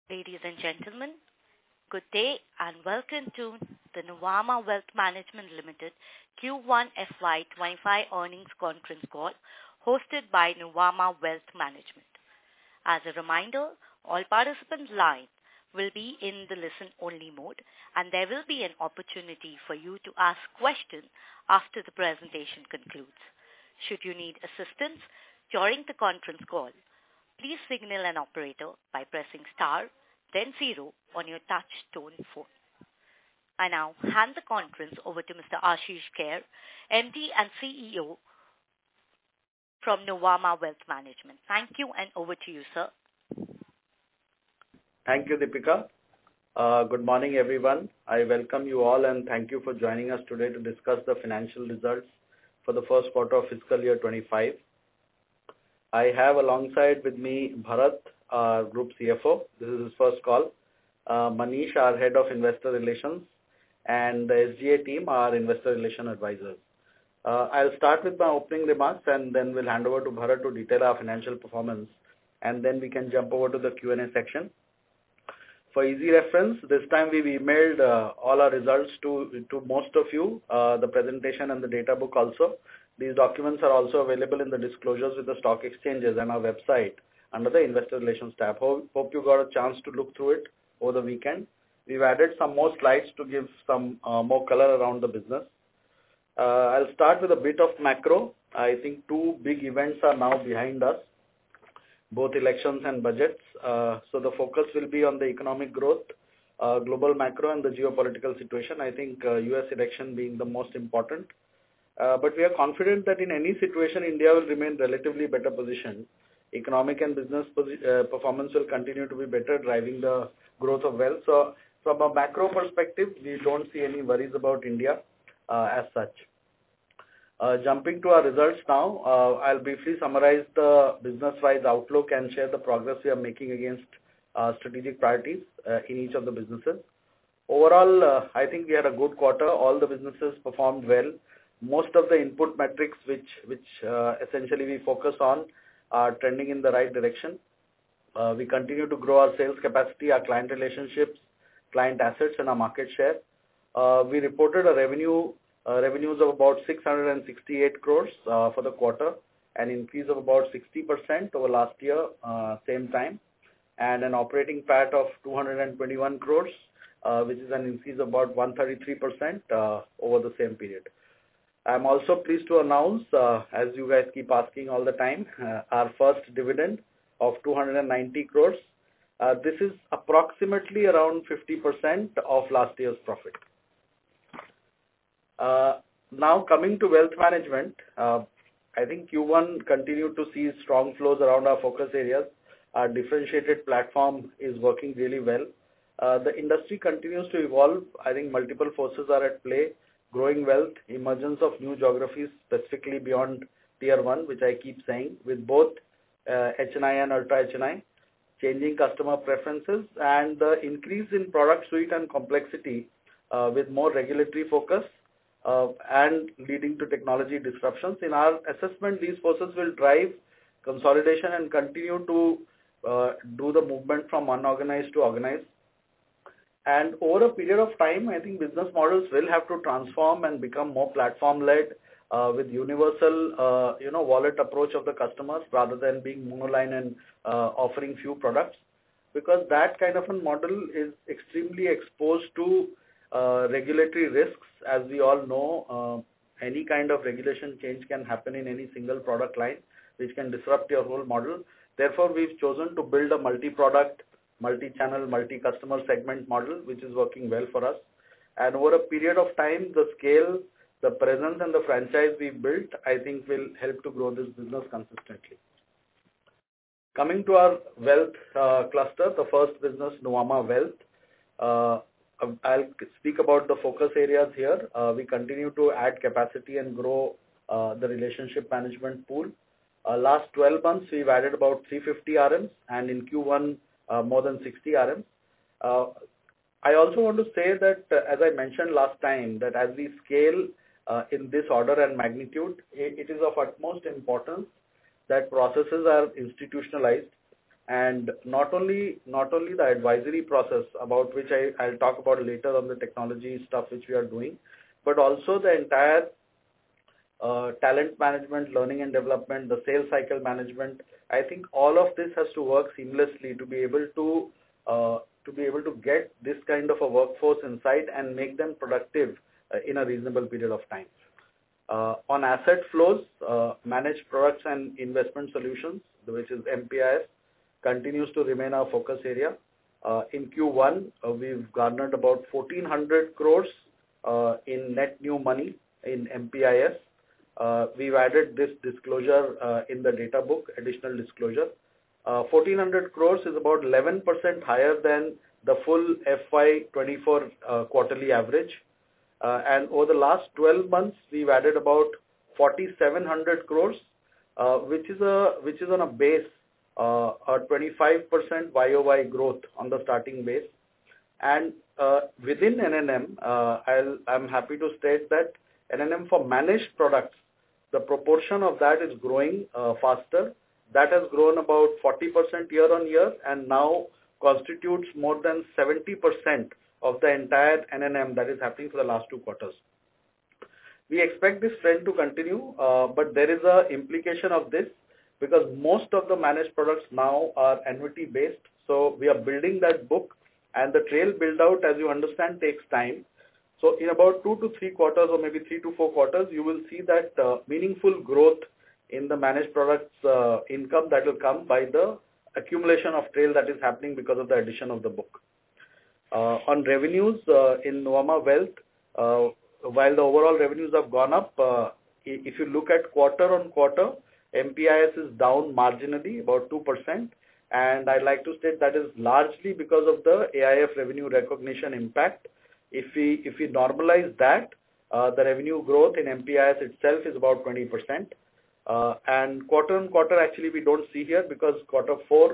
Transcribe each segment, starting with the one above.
Ladies and gentlemen, good day and welcome to the Nuvama Wealth Management Limited Q1 FY25 earnings conference call hosted by Nuvama Wealth Management. As a reminder, all participants' lines will be in the listen-only mode and there will be an opportunity for you to ask questions after the presentation concludes. Should you need assistance during the conference call, please signal an operator by pressing star, then 0 on your touch-tone phone. I now hand the conference over to Mr. Ashish Kehair, MD and CEO from Nuvama Wealth Management. Thank you and over to you, sir. Thank you, Deepika. Good morning, everyone. I welcome you all and thank you for joining us today to discuss the financial results for the first quarter of fiscal year 25. I have alongside with me Bharat, our Group CFO. This is his first call. Manish, our Head of Investor Relations, and the SGA team, our Investor Relation Advisors. I'll start with my opening remarks and then we'll hand over to Bharat to detail our financial performance and then we can jump over to the Q&A section. For easy reference, this time we've emailed all our results to most of you, the presentation and the data book also. These documents are also available in the disclosures with the stock exchanges and our website under the Investor Relations tab. Hope you got a chance to look through it over the weekend. We've added some more slides to give some more color around the business. I'll start with a bit of macro. I think two big events are now behind us, both elections and budgets. So the focus will be on the economic growth, global macro and the geopolitical situation. I think US election being the most important. But we are confident that in any situation, India will remain relatively better positioned. Economic and business performance will continue to be better, driving the growth of wealth. So from a macro perspective, we don't see any worries about India as such. Jumping to our results now, I'll briefly summarize the business-wise outlook and share the progress we are making against strategic priorities in each of the businesses. Overall, I think we had a good quarter. All the businesses performed well. Most of the input metrics which essentially we focus on are trending in the right direction. We continue to grow our sales capacity, our client relationships, client assets and our market share. We reported a revenues of about 668 crores for the quarter, an increase of about 60% over last year, same time, and an operating PAT of 221 crores, which is an increase of about 133% over the same period. I'm also pleased to announce, as you guys keep asking all the time, our first dividend of 290 crores. This is approximately around 50% of last year's profit. Now coming to wealth management, I think Q1 continued to see strong flows around our focus areas. Our differentiated platform is working really well. The industry continues to evolve. I think multiple forces are at play. Growing wealth, emergence of new geographies, specifically beyond Tier 1, which I keep saying, with both HNI and Ultra HNI, changing customer preferences, and the increase in product suite and complexity with more regulatory focus and leading to technology disruptions. In our assessment, these forces will drive consolidation and continue to do the movement from unorganized to organized. And over a period of time, I think business models will have to transform and become more platform-led with universal, wallet approach of the customers rather than being monoline and offering few products. Because that kind of a model is extremely exposed to regulatory risks. As we all know, any kind of regulation change can happen in any single product line, which can disrupt your whole model. Therefore, we've chosen to build a multi-product, multi-channel, multi-customer segment model, which is working well for us. And over a period of time, the scale, the presence and the franchise we've built, I think will help to grow this business consistently. Coming to our wealth cluster, the first business, Nuvama Wealth. I'll speak about the focus areas here. We continue to add capacity and grow the relationship management pool. Last 12 months, we've added about 350 RMs and in Q1, more than 60 RMs. I also want to say that, as I mentioned last time, that as we scale in this order and magnitude, it is of utmost importance that processes are institutionalized And not only the advisory process, about which I'll talk about later on the technology stuff which we are doing, but also the entire talent management, learning and development, the sales cycle management. I think all of this has to work seamlessly to be able to get this kind of a workforce inside and make them productive in a reasonable period of time. On asset flows, managed products and investment solutions, which is MPIS, continues to remain our focus area. In Q1, we've garnered about 1,400 crores in net new money in MPIS. We've added this disclosure in the data book, additional disclosure. 1,400 crores is about 11% higher than the full FY24 quarterly average. And over the last 12 months, we've added about 4,700 crores, which is on a base, a 25% YOY growth on the starting base. And within NNM, I'm happy to state that NNM for managed products, the proportion of that is growing faster. That has grown about 40% year on year and now constitutes more than 70% of the entire NNM that is happening for the last 2 quarters. We expect this trend to continue, but there is an implication of this because most of the managed products now are annuity based. So we are building that book, and the trail build out, as you understand, takes time. So in about 2 to 3 quarters or maybe 3 to 4 quarters, you will see that meaningful growth in the managed products income that will come by the accumulation of trail that is happening because of the addition of the book. On revenues in Nuvama Wealth, while the overall revenues have gone up, if you look at quarter on quarter, MPIS is down marginally, about 2%. And I'd like to state that is largely because of the AIF revenue recognition impact. If we normalize that, the revenue growth in MPIS itself is about 20%. And quarter on quarter, actually, we don't see here because YOY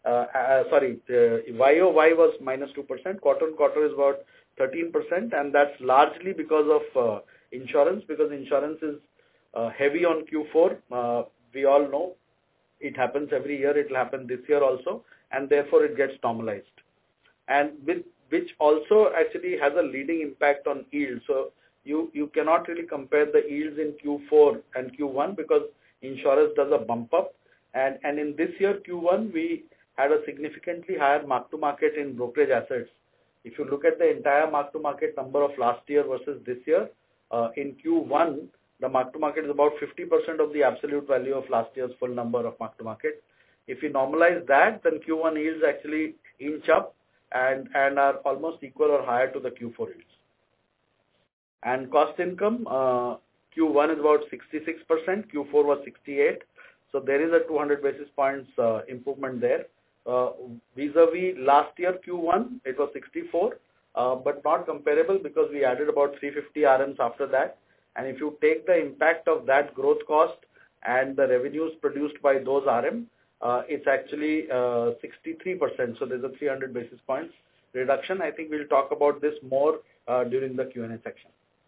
was minus 2%. Quarter on quarter is about 13%. And that's largely because of insurance, because insurance is heavy on Q4. We all know it happens every year. It will happen this year also. And therefore, it gets normalized. And which also actually has a leading impact on yield. So you cannot really compare the yields in Q4 and Q1 because insurance does a bump up. And in this year, Q1, we had a significantly higher mark-to-market in brokerage assets. If you look at the entire mark-to-market number of last year versus this year, in Q1, the mark-to-market is about 50% of the absolute value of last year's full number of mark-to-market. If you normalize that, then Q1 yields actually inch up and are almost equal or higher to the Q4 yields. And cost income, Q1 is about 66%, Q4 was 68%. So there is a 200 basis points improvement there. Vis-a-vis last year Q1, it was 64, but not comparable because we added about 350 RMs after that. And if you take the impact of that growth cost and the revenues produced by those RM, it's actually 63%. So there's a 300 basis points reduction. I think we'll talk about this more during the Q&A section.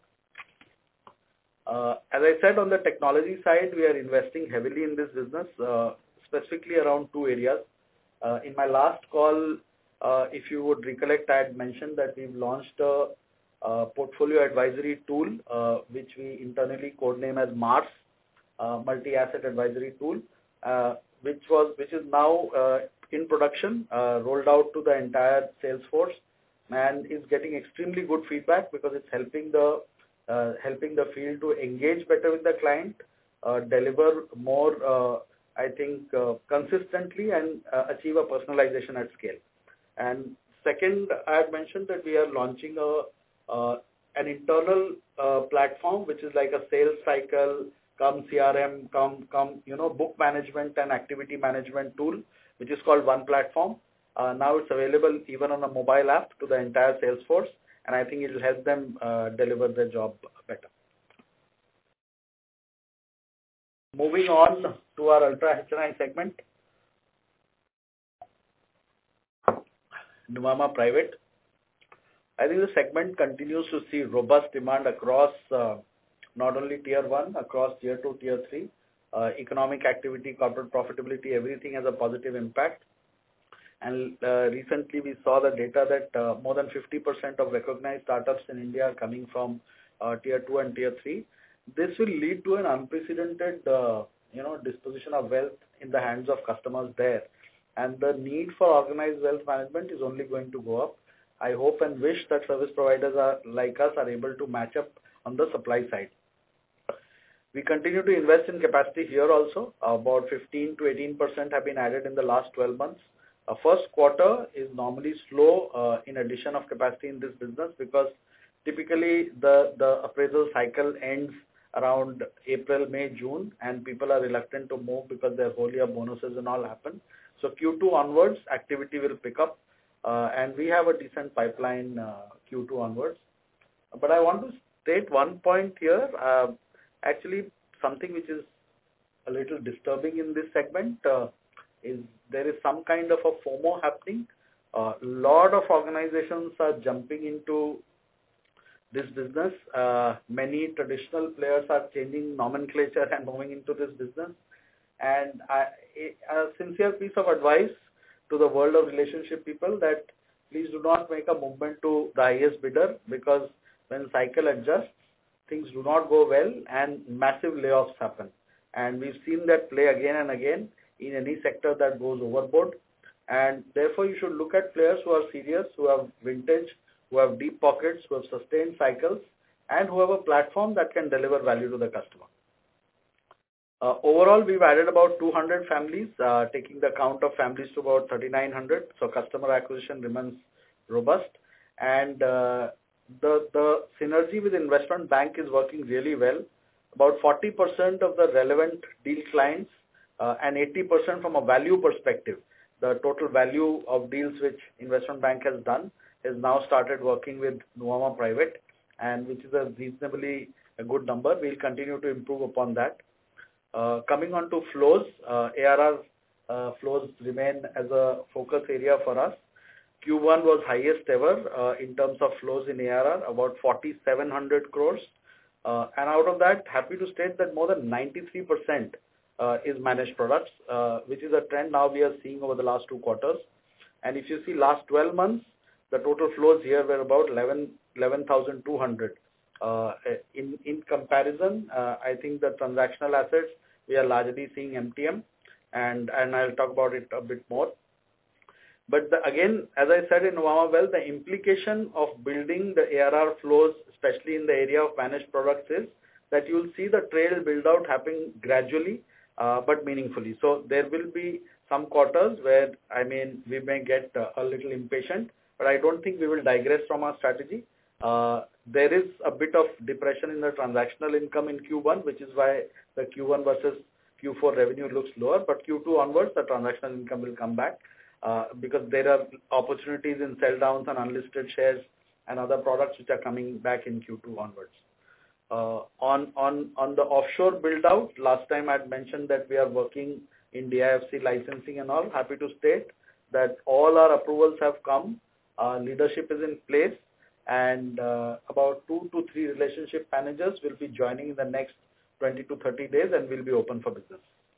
As I said, on the technology side, we are investing heavily in this business, specifically around 2 areas. In my last call, if you would recollect, I had mentioned that we've launched a portfolio advisory tool, which we internally codename as MARS, Multi-Asset Advisory Tool, which is now in production, rolled out to the entire sales force, and is getting extremely good feedback because it's helping the field to engage better with the client, deliver more, consistently and achieve a personalization at scale. And second, I had mentioned that we are launching an internal platform, which is like a sales cycle, CRM, book management and activity management tool, which is called One Platform. Now it's available even on a mobile app to the entire sales force, and I think it will help them deliver their job better. Moving on to our Ultra HNI segment, Nuvama Private. I think the segment continues to see robust demand across not only Tier 1, across Tier 2, Tier 3. Economic activity, corporate profitability, everything has a positive impact. And recently we saw the data that more than 50% of recognized startups in India are coming from tier 2 and tier 3. This will lead to an unprecedented disposition of wealth in the hands of customers there. And the need for organized wealth management is only going to go up. I hope and wish that service providers like us are able to match up on the supply side. We continue to invest in capacity here also. About 15 to 18% have been added in the last 12 months. First quarter is normally slow in addition of capacity in this business because typically the appraisal cycle ends around April, May, June, and people are reluctant to move because their whole year bonuses and all happen. So Q2 onwards, activity will pick up, and we have a decent pipeline Q2 onwards. But I want to state one point here, actually something which is a little disturbing in this segment is there is some kind of a FOMO happening. A lot of organizations are jumping into this business. Many traditional players are changing nomenclature and moving into this business. And a sincere piece of advice to the world of relationship people that please do not make a movement to the highest bidder because when cycle adjusts, things do not go well and massive layoffs happen. And we've seen that play again and again in any sector that goes overboard. And therefore, you should look at players who are serious, who have vintage, who have deep pockets, who have sustained cycles, and who have a platform that can deliver value to the customer. Overall, we've added about 200 families, taking the count of families to about 3,900. So customer acquisition remains robust. And the synergy with investment bank is working really well. About 40% of the relevant deal clients and 80% from a value perspective. The total value of deals which investment bank has done has now started working with Nuvama Private, and which is a reasonably a good number. We'll continue to improve upon that. Coming on to flows, ARR flows remain as a focus area for us. Q1 was highest ever in terms of flows in ARR, about 4,700 crores. And out of that, happy to state that more than 93% is managed products, which is a trend now we are seeing over the last 2 quarters. And if you see last 12 months, the total flows here were about 11,200. In comparison, I think the transactional assets, we are largely seeing MTM, and I'll talk about it a bit more. But again, as I said in Nuvama Wealth, the implication of building the ARR flows, especially in the area of managed products, is that you'll see the trail build out happening gradually, but meaningfully. So there will be some quarters where, we may get a little impatient, but I don't think we will digress from our strategy. There is a bit of depression in the transactional income in Q1, which is why the Q1 versus Q4 revenue looks lower, but Q2 onwards, the transactional income will come back because there are opportunities in sell downs and unlisted shares and other products which are coming back in Q2 onwards. On the offshore build out, last time I had mentioned that we are working in DIFC licensing and all. Happy to state that all our approvals have come, leadership is in place, and about 2 to 3 relationship managers will be joining in the next 20 to 30 days and will be open for business.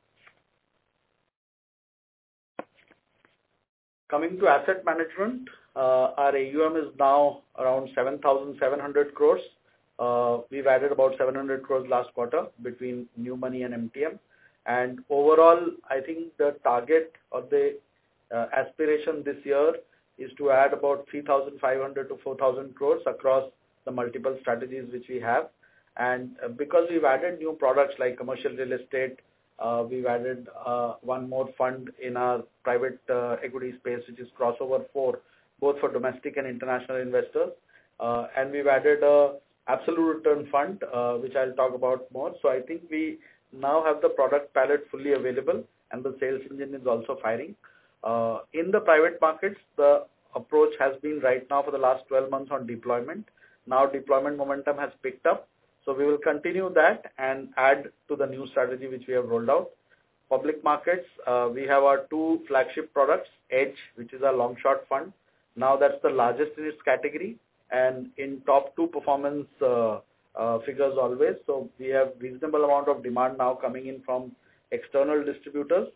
Coming to asset management, our AUM is now around 7,700 crores. We've added about 700 crores last quarter between new money and MTM. And overall, I think the target or the aspiration this year is to add about 3,500 to 4,000 crores across the multiple strategies which we have. And because we've added new products like commercial real estate, we've added one more fund in our private equity space, which is Crossover 4, both for domestic and international investors. And we've added a absolute return fund, which I'll talk about more. So I think we now have the product palette fully available and the sales engine is also firing. In the private markets, the approach has been right now for the last 12 months on deployment. Now deployment momentum has picked up. So we will continue that and add to the new strategy which we have rolled out. Public markets, we have our 2 flagship products, Edge, which is our long short fund. Now that's the largest in its category and in top 2 performance figures always. So we have reasonable amount of demand now coming in from external distributors.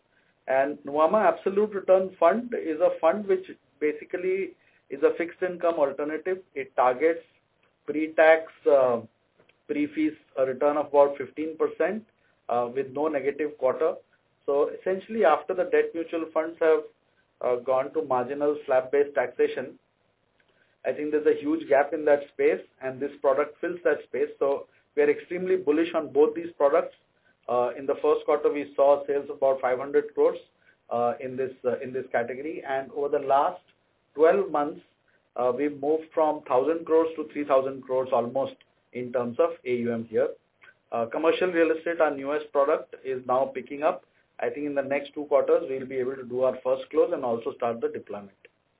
And Nuvama Absolute Return Fund is a fund which basically is a fixed income alternative. It targets pre-tax, pre-fees a return of about 15% with no negative quarter. So essentially, after the debt mutual funds have gone to marginal slab-based taxation, I think there's a huge gap in that space, and this product fills that space. So we are extremely bullish on both these products. In the first quarter, we saw sales of about 500 crores in this category, and over the last 12 months, we've moved from 1,000 crores to 3,000 crores almost in terms of AUM here. Commercial real estate, our newest product, is now picking up. I think in the next 2 quarters, we'll be able to do our first close and also start the deployment.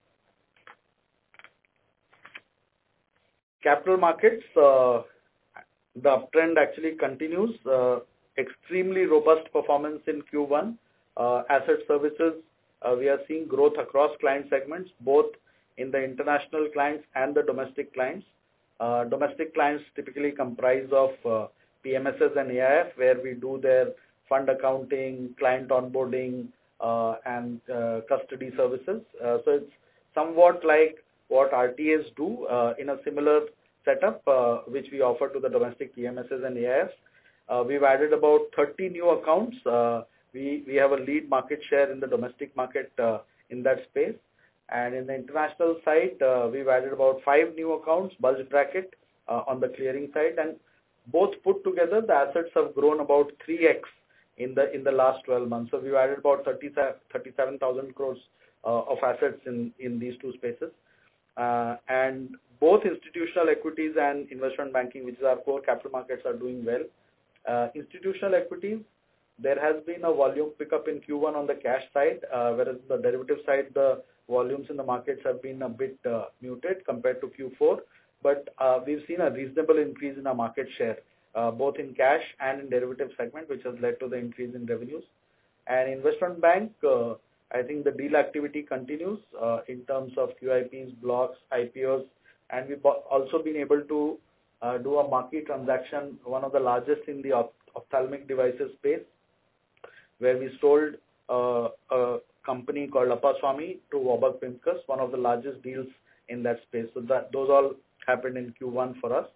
Capital markets, the uptrend actually continues. Extremely robust performance in Q1. Asset services, we are seeing growth across client segments, both in the international clients and the domestic clients. Domestic clients typically comprise of PMSs and AIF, where we do their fund accounting, client onboarding, and custody services. So it's somewhat like what RTAs do in a similar setup, which we offer to the domestic PMSs and AIFs. We've added about 30 new accounts. We have a lead market share in the domestic market in that space. And in the international side, we've added about 5 new accounts, bulge bracket on the clearing side. And both put together, the assets have grown about 3x in the last 12 months. So we've added about 37,000 crores of assets in these two spaces. And both institutional equities and investment banking, which is our core capital markets, are doing well. Institutional equities, there has been a volume pickup in Q1 on the cash side, whereas the derivative side, the volumes in the markets have been a bit muted compared to Q4. But we've seen a reasonable increase in our market share, both in cash and in derivative segment, which has led to the increase in revenues. And investment bank, I think the deal activity continues in terms of QIPs, blocks, IPOs, and we've also been able to do a marquee transaction, one of the largest in the ophthalmic devices space, where we sold a company called Apaswamy to Warburg Pincus, one of the largest deals in that space. So those all happened in Q1 for us.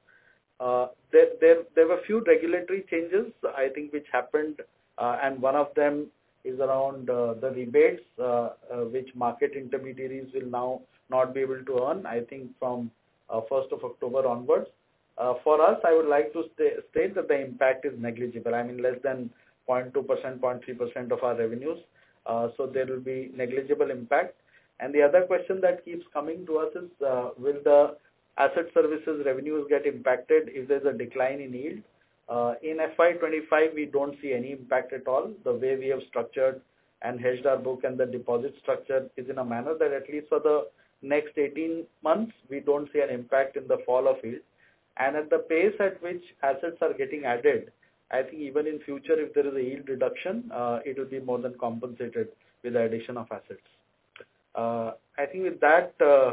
There were a few regulatory changes, I think, which happened, and one of them is around the rebates, which market intermediaries will now not be able to earn, I think, from 1st of October onwards. For us, I would like to state that the impact is negligible. I mean, less than 0.2%, 0.3% of our revenues. So there will be negligible impact. And the other question that keeps coming to us is, will the asset services revenues get impacted if there's a decline in yield? In FY25, we don't see any impact at all. The way we have structured and hedged our book and the deposit structure is in a manner that at least for the next 18 months, we don't see an impact in the fall of yield. And at the pace at which assets are getting added, I think even in future, if there is a yield reduction, it will be more than compensated with the addition of assets. I think with that,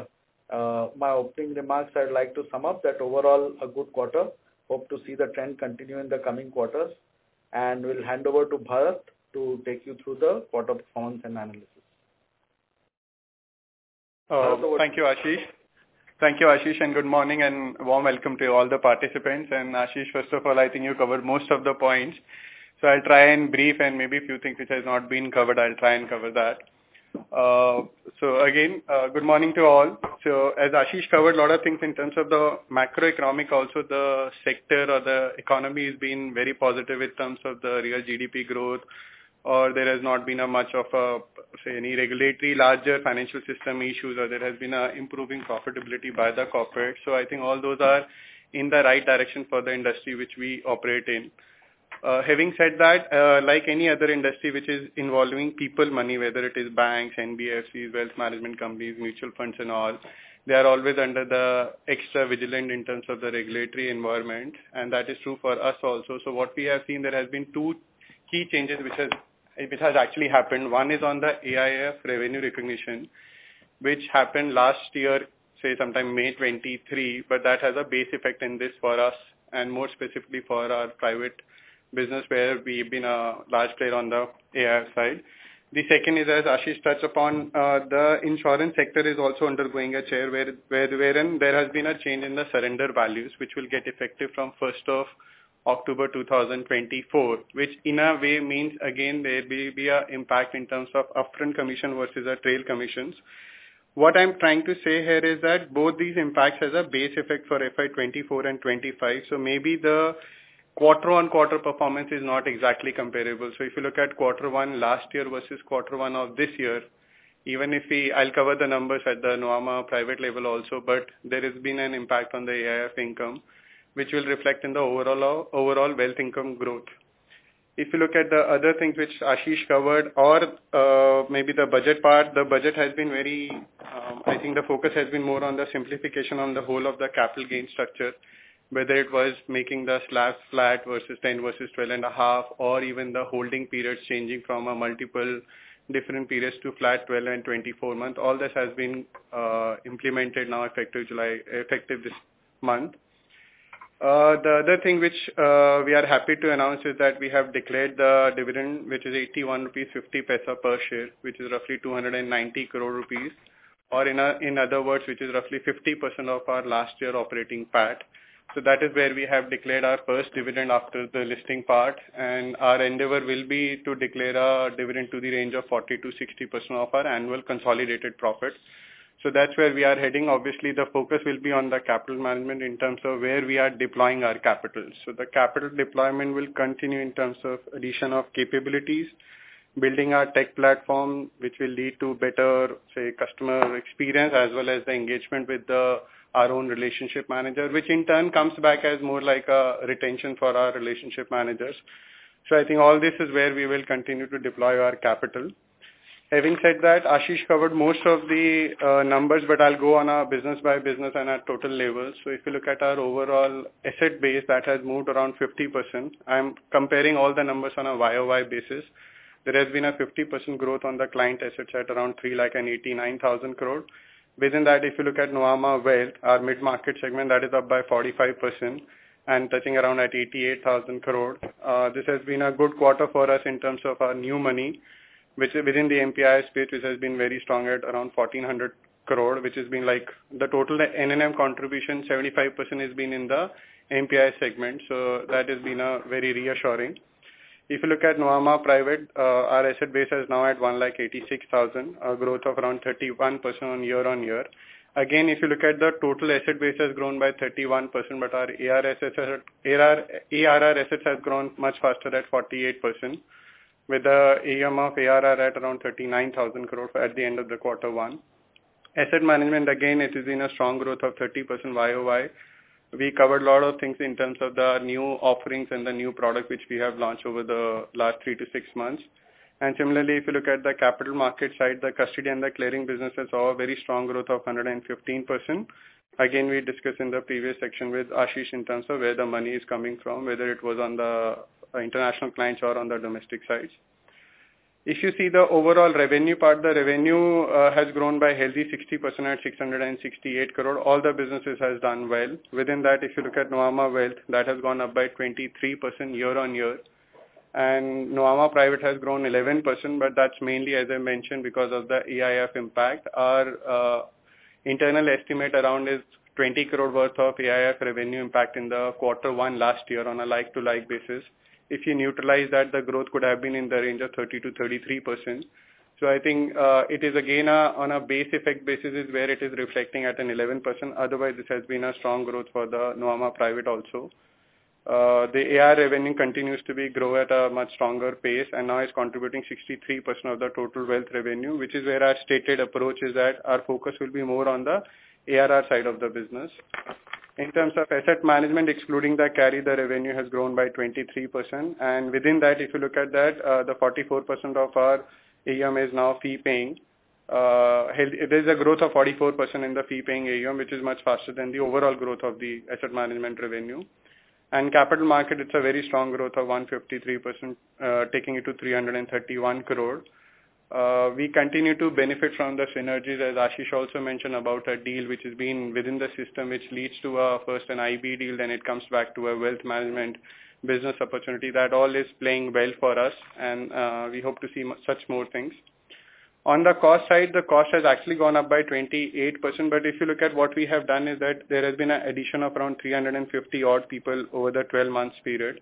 my opening remarks, I'd like to sum up that overall a good quarter. Hope to see the trend continue in the coming quarters. And we'll hand over to Bharat to take you through the quarter performance and analysis. Thank you, Ashish. Thank you, Ashish, and good morning and warm welcome to all the participants. And Ashish, first of all, I think you covered most of the points. So I'll try and brief, and maybe a few things which has not been covered, I'll try and cover that. So again, good morning to all. So as Ashish covered a lot of things in terms of the macroeconomic, also the sector or the economy has been very positive in terms of the real GDP growth, or there has not been a much of a, say, any regulatory larger financial system issues, or there has been a improving profitability by the corporate. So I think all those are in the right direction for the industry which we operate in. Having said that, like any other industry which is involving people money, whether it is banks, NBFCs, wealth management companies, mutual funds and all, they are always under the extra vigilant in terms of the regulatory environment, and that is true for us also. So what we have seen, there has been two key changes which has actually happened. One is on the AIF revenue recognition, which happened last year, say sometime May 23, but that has a base effect in this for us, and more specifically for our private business, where we've been a large player on the AIF side. The second is, as Ashish touched upon, the insurance sector is also undergoing a change wherein there has been a change in the surrender values, which will get effective from 1st of October 2024, which in a way means again there will be an impact in terms of upfront commission versus a trail commissions. What I'm trying to say here is that both these impacts has a base effect for FY24 and 25. So maybe the quarter-on-quarter performance is not exactly comparable. So if you look at quarter one last year versus quarter one of this year, even if I'll cover the numbers at the Nuvama private level also, but there has been an impact on the AIF income, which will reflect in the overall wealth income growth. If you look at the other things which Ashish covered, or maybe the budget part, the budget has been very, I think the focus has been more on the simplification on the whole of the capital gain structure, whether it was making the slabs flat versus 10 versus 12 and a half, or even the holding periods changing from a multiple different periods to flat 12 and 24 month. All this has been implemented now effective this month. The other thing which we are happy to announce is that we have declared the dividend, which is 81 rupees 50 paisa per share, which is roughly 290 crore rupees, or in other words, which is roughly 50% of our last year operating PAT. So that is where we have declared our first dividend after the listing part, and our endeavor will be to declare a dividend to the range of 40 to 60% of our annual consolidated profits. So that's where we are heading. Obviously, the focus will be on the capital management in terms of where we are deploying our capital. So the capital deployment will continue in terms of addition of capabilities, building our tech platform, which will lead to better, say, customer experience as well as the engagement with our own relationship manager, which in turn comes back as more like a retention for our relationship managers. So I think all this is where we will continue to deploy our capital. Having said that, Ashish covered most of the numbers, but I'll go on a business by business and at total level. So if you look at our overall asset base, that has moved around 50%. I'm comparing all the numbers on a YOY basis. There has been a 50% growth on the client assets at around 3,89,000 crore. Within that, if you look at Nuvama Wealth, our mid-market segment, that is up by 45% and touching around at 88,000 crore. This has been a good quarter for us in terms of our new money, which is within the MPI space, which has been very strong at around 1,400 crore, which has been like the total NNM contribution, 75% has been in the MPI segment. So that has been a very reassuring. If you look at Nuvama Private, our asset base is now at 1,86,000, a growth of around 31% on year. Again, if you look at the total asset base has grown by 31%, but our ARR assets has grown much faster at 48%, with the AUM of ARR at around 39,000 crore at the end of the quarter one. Asset management, again, it has been a strong growth of 30% YOY. We covered a lot of things in terms of the new offerings and the new product which we have launched over the last 3 to 6 months. And similarly, if you look at the capital market side, the custody and the clearing businesses saw a very strong growth of 115%. Again, we discussed in the previous section with Ashish in terms of where the money is coming from, whether it was on the international clients or on the domestic sides. If you see the overall revenue part, the revenue has grown by healthy 60% at 668 crore. All the businesses has done well. Within that, if you look at Nuvama Wealth, that has gone up by 23% year. And Nuvama Private has grown 11%, but that's mainly, as I mentioned, because of the AIF impact. Our internal estimate around is 20 crore worth of AIF revenue impact in the quarter one last year on a like-to-like basis. If you neutralize that, the growth could have been in the range of 30 to 33%. So I think it is again on a base effect basis is where it is reflecting at an 11%. Otherwise, this has been a strong growth for the Nuvama Private also. The AR revenue continues to grow at a much stronger pace and now is contributing 63% of the total wealth revenue, which is where our stated approach is that our focus will be more on the ARR side of the business. In terms of asset management, excluding the carry, the revenue has grown by 23%. And within that, if you look at that, the 44% of our AUM is now fee paying. There is a growth of 44% in the fee paying AUM, which is much faster than the overall growth of the asset management revenue. And capital market, it's a very strong growth of 153%, taking it to 331 crore. We continue to benefit from the synergies, as Ashish also mentioned about a deal which has been within the system, which leads to first an IB deal, then it comes back to a wealth management, business opportunity. That all is playing well for us, and we hope to see such more things. On the cost side, the cost has actually gone up by 28%, but if you look at what we have done is that there has been an addition of around 350 odd people over the 12 months period.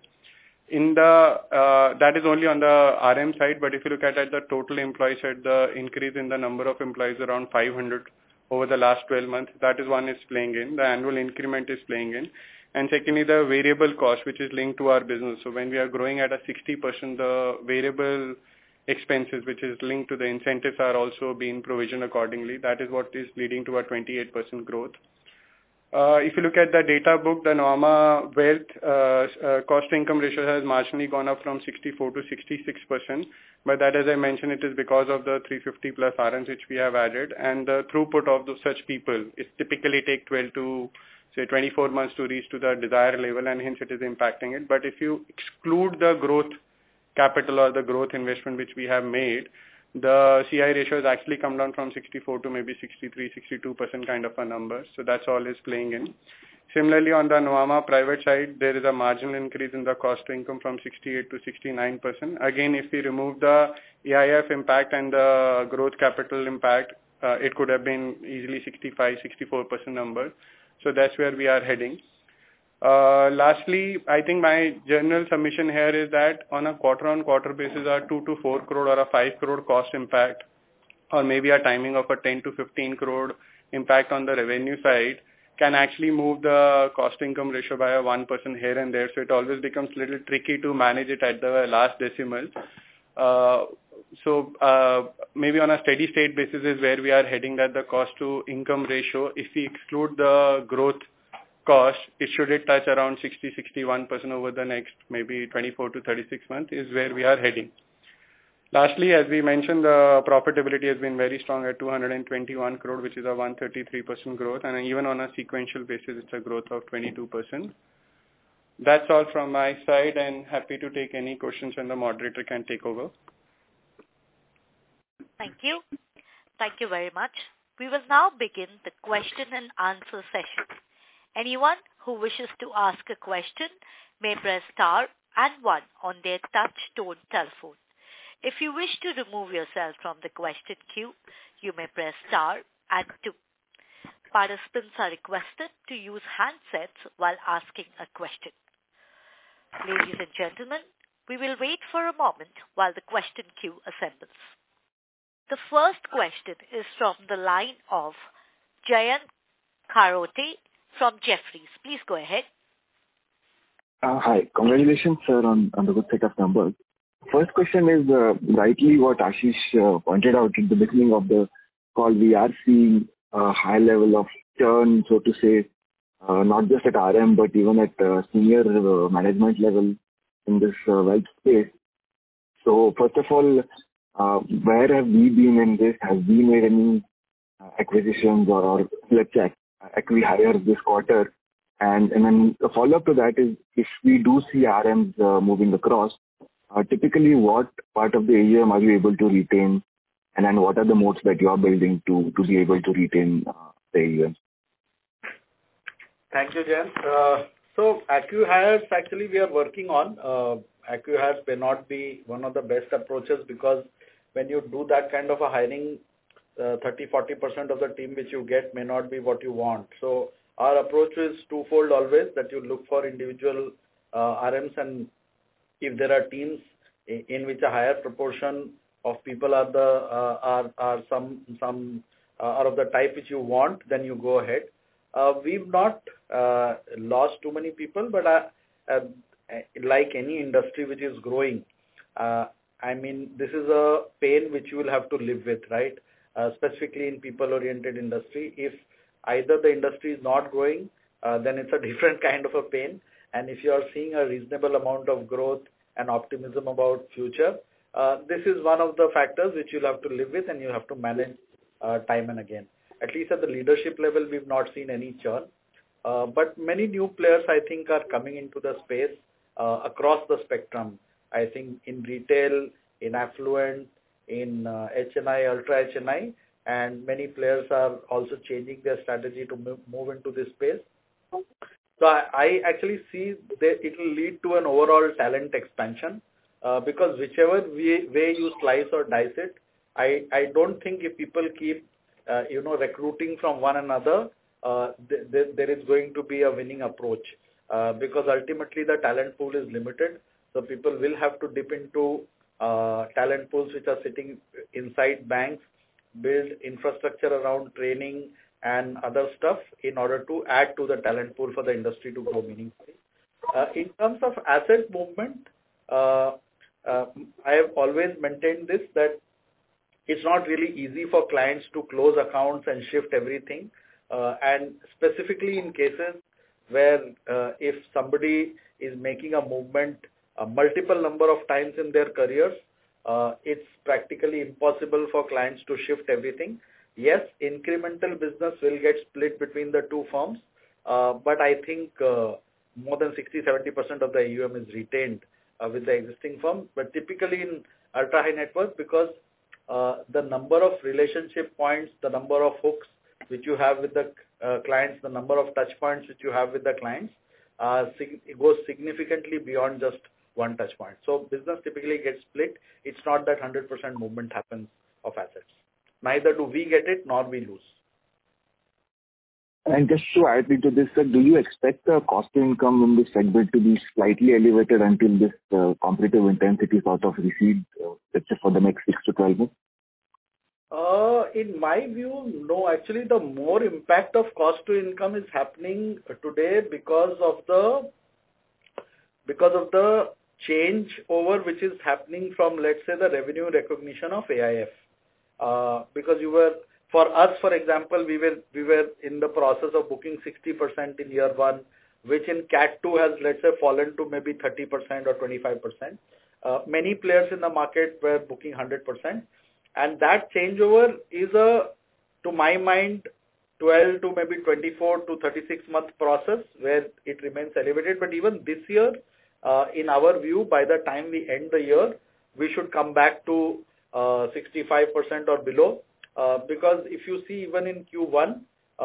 That is only on the RM side, but if you look at the total employee side, the increase in the number of employees around 500 over the last 12 months, that is one is playing in. The annual increment is playing in. And secondly, the variable cost, which is linked to our business. So when we are growing at a 60%, the variable expenses, which is linked to the incentives, are also being provisioned accordingly. That is what is leading to a 28% growth. If you look at the data book, the Nuvama Wealth cost-to-income ratio has marginally gone up from 64 to 66%. But that, as I mentioned, it is because of the 350 plus RMs which we have added, and the throughput of such people. It typically take 12 to say 24 months to reach to the desired level, and hence it is impacting it. But if you exclude the growth capital or the growth investment which we have made, the CI ratio has actually come down from 64 to maybe 63, 62% kind of a number. So that's all is playing in. Similarly, on the Nuvama private side, there is a marginal increase in the cost to income from 68 to 69%. Again, if we remove the AIF impact and the growth capital impact, it could have been easily 65, 64% number. So that's where we are heading. Lastly, I think my general submission here is that on a quarter-on-quarter basis, a 2 to 4 crore or a 5 crore cost impact, or maybe a timing of a 10 to 15 crore impact on the revenue side, can actually move the cost-income ratio by a 1% here and there. So it always becomes a little tricky to manage it at the last decimal. Maybe on a steady state basis is where we are heading, that the cost-to-income ratio, if we exclude the growth cost, it should touch around 60-61% over the next maybe 24 to 36 months is where we are heading. Lastly, as we mentioned, the profitability has been very strong at 221 crore, which is a 133% growth, and even on a sequential basis, it's a growth of 22%. That's all from my side, and happy to take any questions, and the moderator can take over. Thank you. Thank you very much. We will now begin the question and answer session. Anyone who wishes to ask a question may press star and 1 on their touch tone telephone. If you wish to remove yourself from the question queue, you may press star and 2. Participants are requested to use handsets while asking a question. Ladies and gentlemen, we will wait for a moment while the question queue assembles. The first question is from the line of Jayant Kharote from Jefferies. Please go ahead. Hi. Congratulations, sir, on the good set of numbers. First question is rightly what Ashish pointed out at the beginning of the call. We are seeing a high level of churn, so to say, not just at RM, but even at senior management level in this wealth space. So first of all, where have we been in this? Have we made any acquisitions or let's say acqui-hires this quarter? And then the follow-up to that is, if we do see RMs moving across, typically what part of the AUM are you able to retain, and then what are the modes that you are building to be able to retain the AUM? Thank you, Jayant. So acqui-hires actually we are working on. Acqui-hires may not be one of the best approaches, because when you do that kind of a hiring, 30-40% of the team which you get may not be what you want. So our approach is twofold always, that you look for individual RMs, and if there are teams in which a higher proportion of people are of the type which you want, then you go ahead. We've not lost too many people, but like any industry which is growing, I mean, this is a pain which you will have to live with, right? Specifically in people-oriented industry. If either the industry is not growing, then it's a different kind of a pain. And if you are seeing a reasonable amount of growth and optimism about future, this is one of the factors which you'll have to live with, and you have to manage time and again. At least at the leadership level, we've not seen any churn. But many new players, I think, are coming into the space across the spectrum. I think in retail, in affluent, in HNI, ultra HNI, and many players are also changing their strategy to move into this space. So I actually see that it will lead to an overall talent expansion because whichever way you slice or dice it, I don't think if people keep recruiting from one another, there is going to be a winning approach because ultimately the talent pool is limited. So people will have to dip into talent pools which are sitting inside banks, build infrastructure around training and other stuff in order to add to the talent pool for the industry to grow meaningfully. In terms of asset movement, I have always maintained this, that it's not really easy for clients to close accounts and shift everything. And specifically in cases where if somebody is making a movement a multiple number of times in their careers, it's practically impossible for clients to shift everything. Yes, incremental business will get split between the two firms, but I think more than 60-70% of the AUM is retained with the existing firm. But typically in ultra high net worth, because the number of relationship points, the number of hooks which you have with the clients, the number of touch points which you have with the clients, it goes significantly beyond just one touch point. So business typically gets split. It's not that 100% movement happens of assets. Neither do we get it, nor we lose. And just to add into this, sir, do you expect the cost to income in this segment to be slightly elevated until this competitive intensity sort of recedes, let's say for the next 6 to 12 months? In my view, no. Actually, the more impact of cost to income is happening today because of the change over which is happening from, let's say, the revenue recognition of AIF. Because for us, for example, we were in the process of booking 60% in year one, which in CAT 2 has, let's say, fallen to maybe 30% or 25%. Many players in the market were booking 100%. And that changeover is to my mind, 12 to maybe 24 to 36 month process where it remains elevated. But even this year, in our view, by the time we end the year, we should come back to 65% or below. Because if you see even in Q1,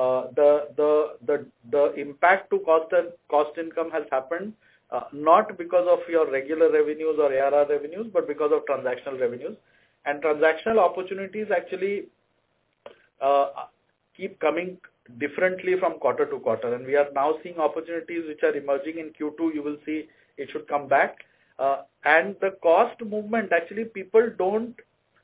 the impact to cost income has happened not because of your regular revenues or ARR revenues, but because of transactional revenues. And transactional opportunities actually keep coming differently from quarter to quarter. And we are now seeing opportunities which are emerging in Q2. You will see it should come back. And the cost movement, actually people don't,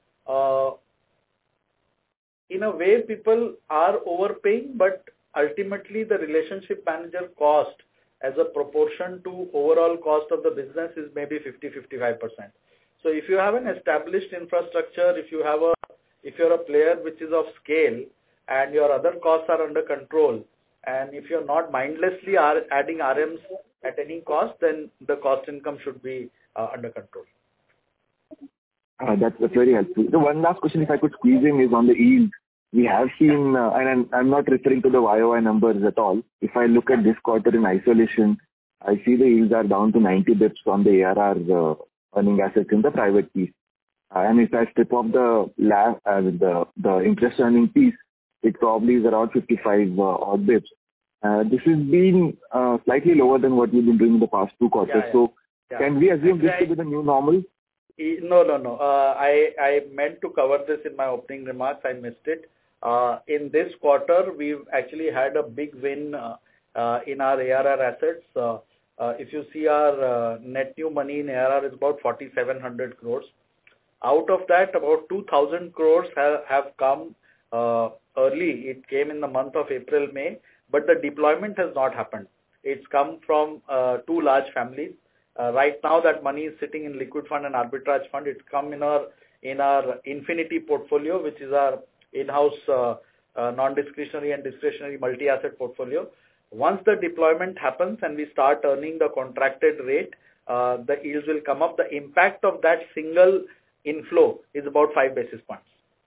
in a way people are overpaying, but ultimately the relationship manager cost as a proportion to overall cost of the business is maybe 50-55%. So if you have an established infrastructure, if you're a player which is of scale and your other costs are under control, and if you're not mindlessly adding RMs at any cost, then the cost income should be under control. That's very helpful. The one last question, if I could squeeze in, is on the yield. We have seen, and I'm not referring to the YOY numbers at all. If I look at this quarter in isolation, I see the yields are down to 90 bips on the ARR earning assets in the private piece. And if I strip off the interest earning piece, it probably is around 55 odd bips. This has been slightly lower than what we've been doing in the past 2 quarters. So can we assume this to be the new normal? No. I meant to cover this in my opening remarks. I missed it. In this quarter, we've actually had a big win in our ARR assets. If you see our net new money in ARR is about 4,700 crores. Out of that, about 2,000 crores have come early. It came in the month of April, May, but the deployment has not happened. It's come from 2 large families. Right now, that money is sitting in liquid fund and arbitrage fund. It's come in our Infinity portfolio, which is our in-house non-discretionary and discretionary multi-asset portfolio. Once the deployment happens and we start earning the contracted rate, the yields will come up. The impact of that single inflow is about 5 basis points.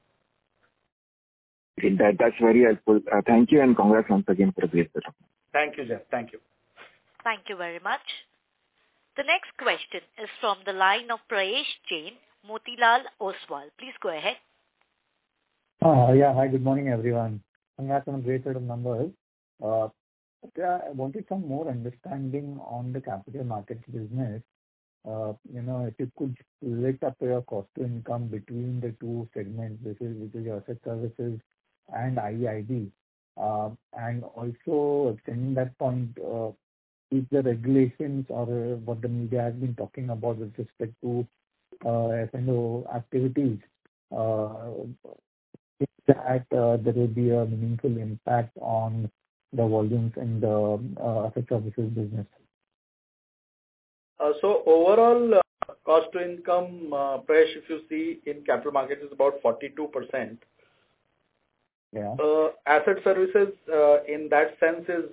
That's very helpful. Thank you and congrats once again for the great setup. Thank you, Jeff. Thank you. Thank you very much. The next question is from the line of Prayesh Jain, Motilal Oswal. Please go ahead. Hi, good morning, everyone. Congrats on a great set of numbers. I wanted some more understanding on the capital markets business. If you could split up your cost to income between the two segments, which is your asset services and IEIB. And also extending that point, is the regulations or what the media has been talking about with respect to F&O activities, is that there will be a meaningful impact on the volumes in the asset services business? So overall, cost to income, Prayesh, if you see in capital markets is about 42%. Yeah. Asset services, in that sense, is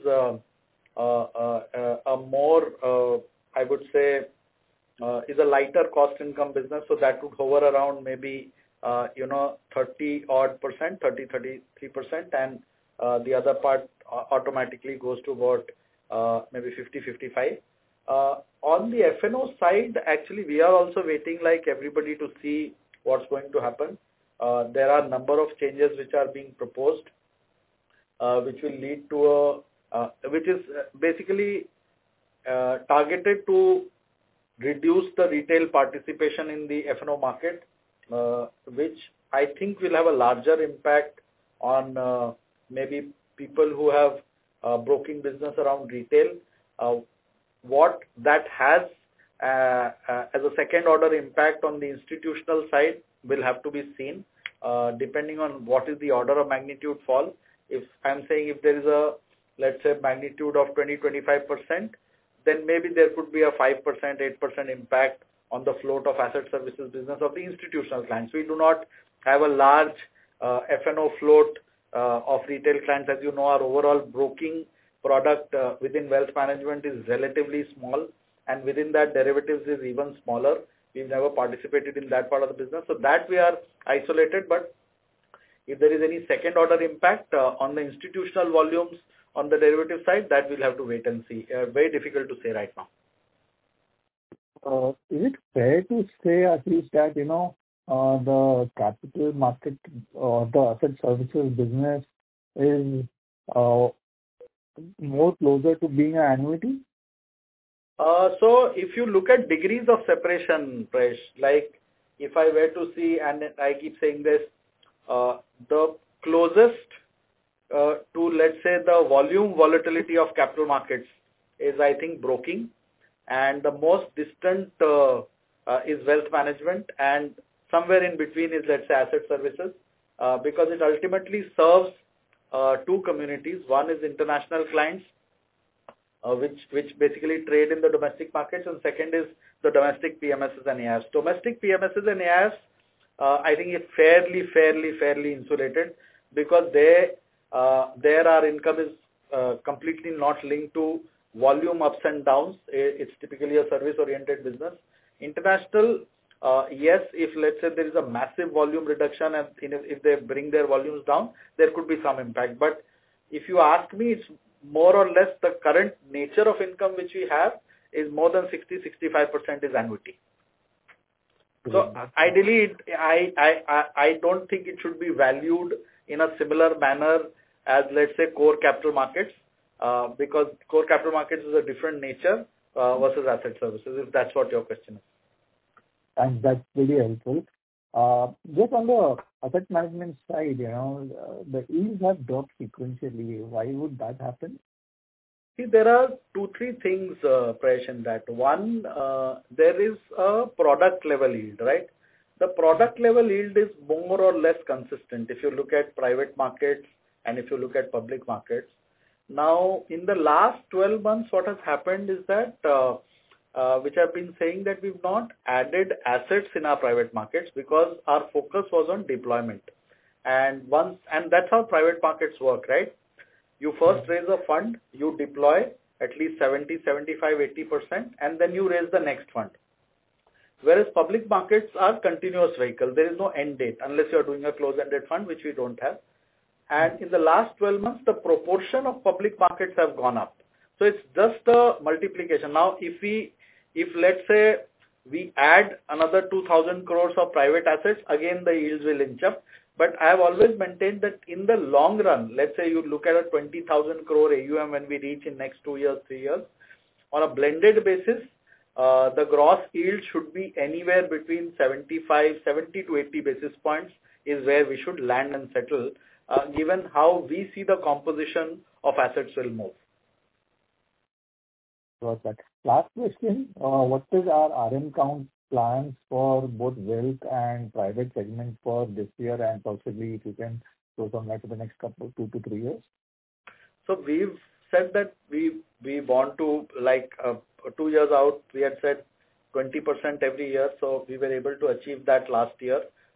a more, I would say, is a lighter cost income business. So that would hover around maybe 30 odd percent, 33%, and the other part automatically goes to about maybe 50-55. On the F&O side, actually, we are also waiting like everybody to see what's going to happen. There are a number of changes which are being proposed, which will lead to which is basically targeted to reduce the retail participation in the F&O market, which I think will have a larger impact on maybe people who have broking business around retail. What that has as a second order impact on the institutional side will have to be seen, depending on what is the order of magnitude fall. If I'm saying if there is a, let's say, magnitude of 20-25%, then maybe there could be a 5%, 8% impact on the float of asset services business of the institutional clients. We do not have a large F&O float of retail clients. As you know, our overall broking product within wealth management is relatively small, and within that derivatives is even smaller. We've never participated in that part of the business. So that we are isolated, but if there is any second order impact on the institutional volumes on the derivative side, that we'll have to wait and see. Very difficult to say right now. Is it fair to say at least that, the capital market or the asset services business is more closer to being an annuity? So if you look at degrees of separation, Prayesh, like if I were to see, and I keep saying this, the closest to, let's say, the volume volatility of capital markets is, I think, broking, and the most distant is wealth management, and somewhere in between is, let's say, asset services, because it ultimately serves two communities. One is international clients, which basically trade in the domestic markets, and second is the domestic PMSs and AIFs. Domestic PMSs and AIFs, I think it's fairly insulated, because there our income is completely not linked to volume ups and downs. It's typically a service-oriented business. International, yes, if let's say there is a massive volume reduction and if they bring their volumes down, there could be some impact. But if you ask me, it's more or less the current nature of income which we have is more than 60-65% is annuity. So ideally, I don't think it should be valued in a similar manner as, let's say, core capital markets, because core capital markets is a different nature versus asset services, if that's what your question is. And that's really helpful. Just on the asset management side, the yields have dropped sequentially. Why would that happen? See, there are 2-3 things, Prayesh, in that. One, there is a product level yield, right? The product level yield is more or less consistent if you look at private markets and if you look at public markets. Now, in the last 12 months, what has happened is that, which I've been saying, that we've not added assets in our private markets because our focus was on deployment. And that's how private markets work, right? You first raise a fund, you deploy at least 70, 75, 80%, and then you raise the next fund. Whereas public markets are continuous vehicle. There is no end date unless you are doing a close-ended fund, which we don't have. And in the last 12 months, the proportion of public markets have gone up. So it's just a multiplication. Now, if let's say we add another 2,000 crores of private assets, again the yields will inch up. But I have always maintained that in the long run, let's say you look at a 20,000 crore AUM when we reach in next 2 years, 3 years, on a blended basis, the gross yield should be anywhere between 70 to 80 basis points is where we should land and settle, given how we see the composition of assets will move. Got that. Last question, what is our RM count plans for both wealth and private segment for this year, and possibly if you can throw some light for the next couple, 2 to 3 years? So we've said that we want to, 2 years out, we had said 20% every year, so we were able to achieve that last year.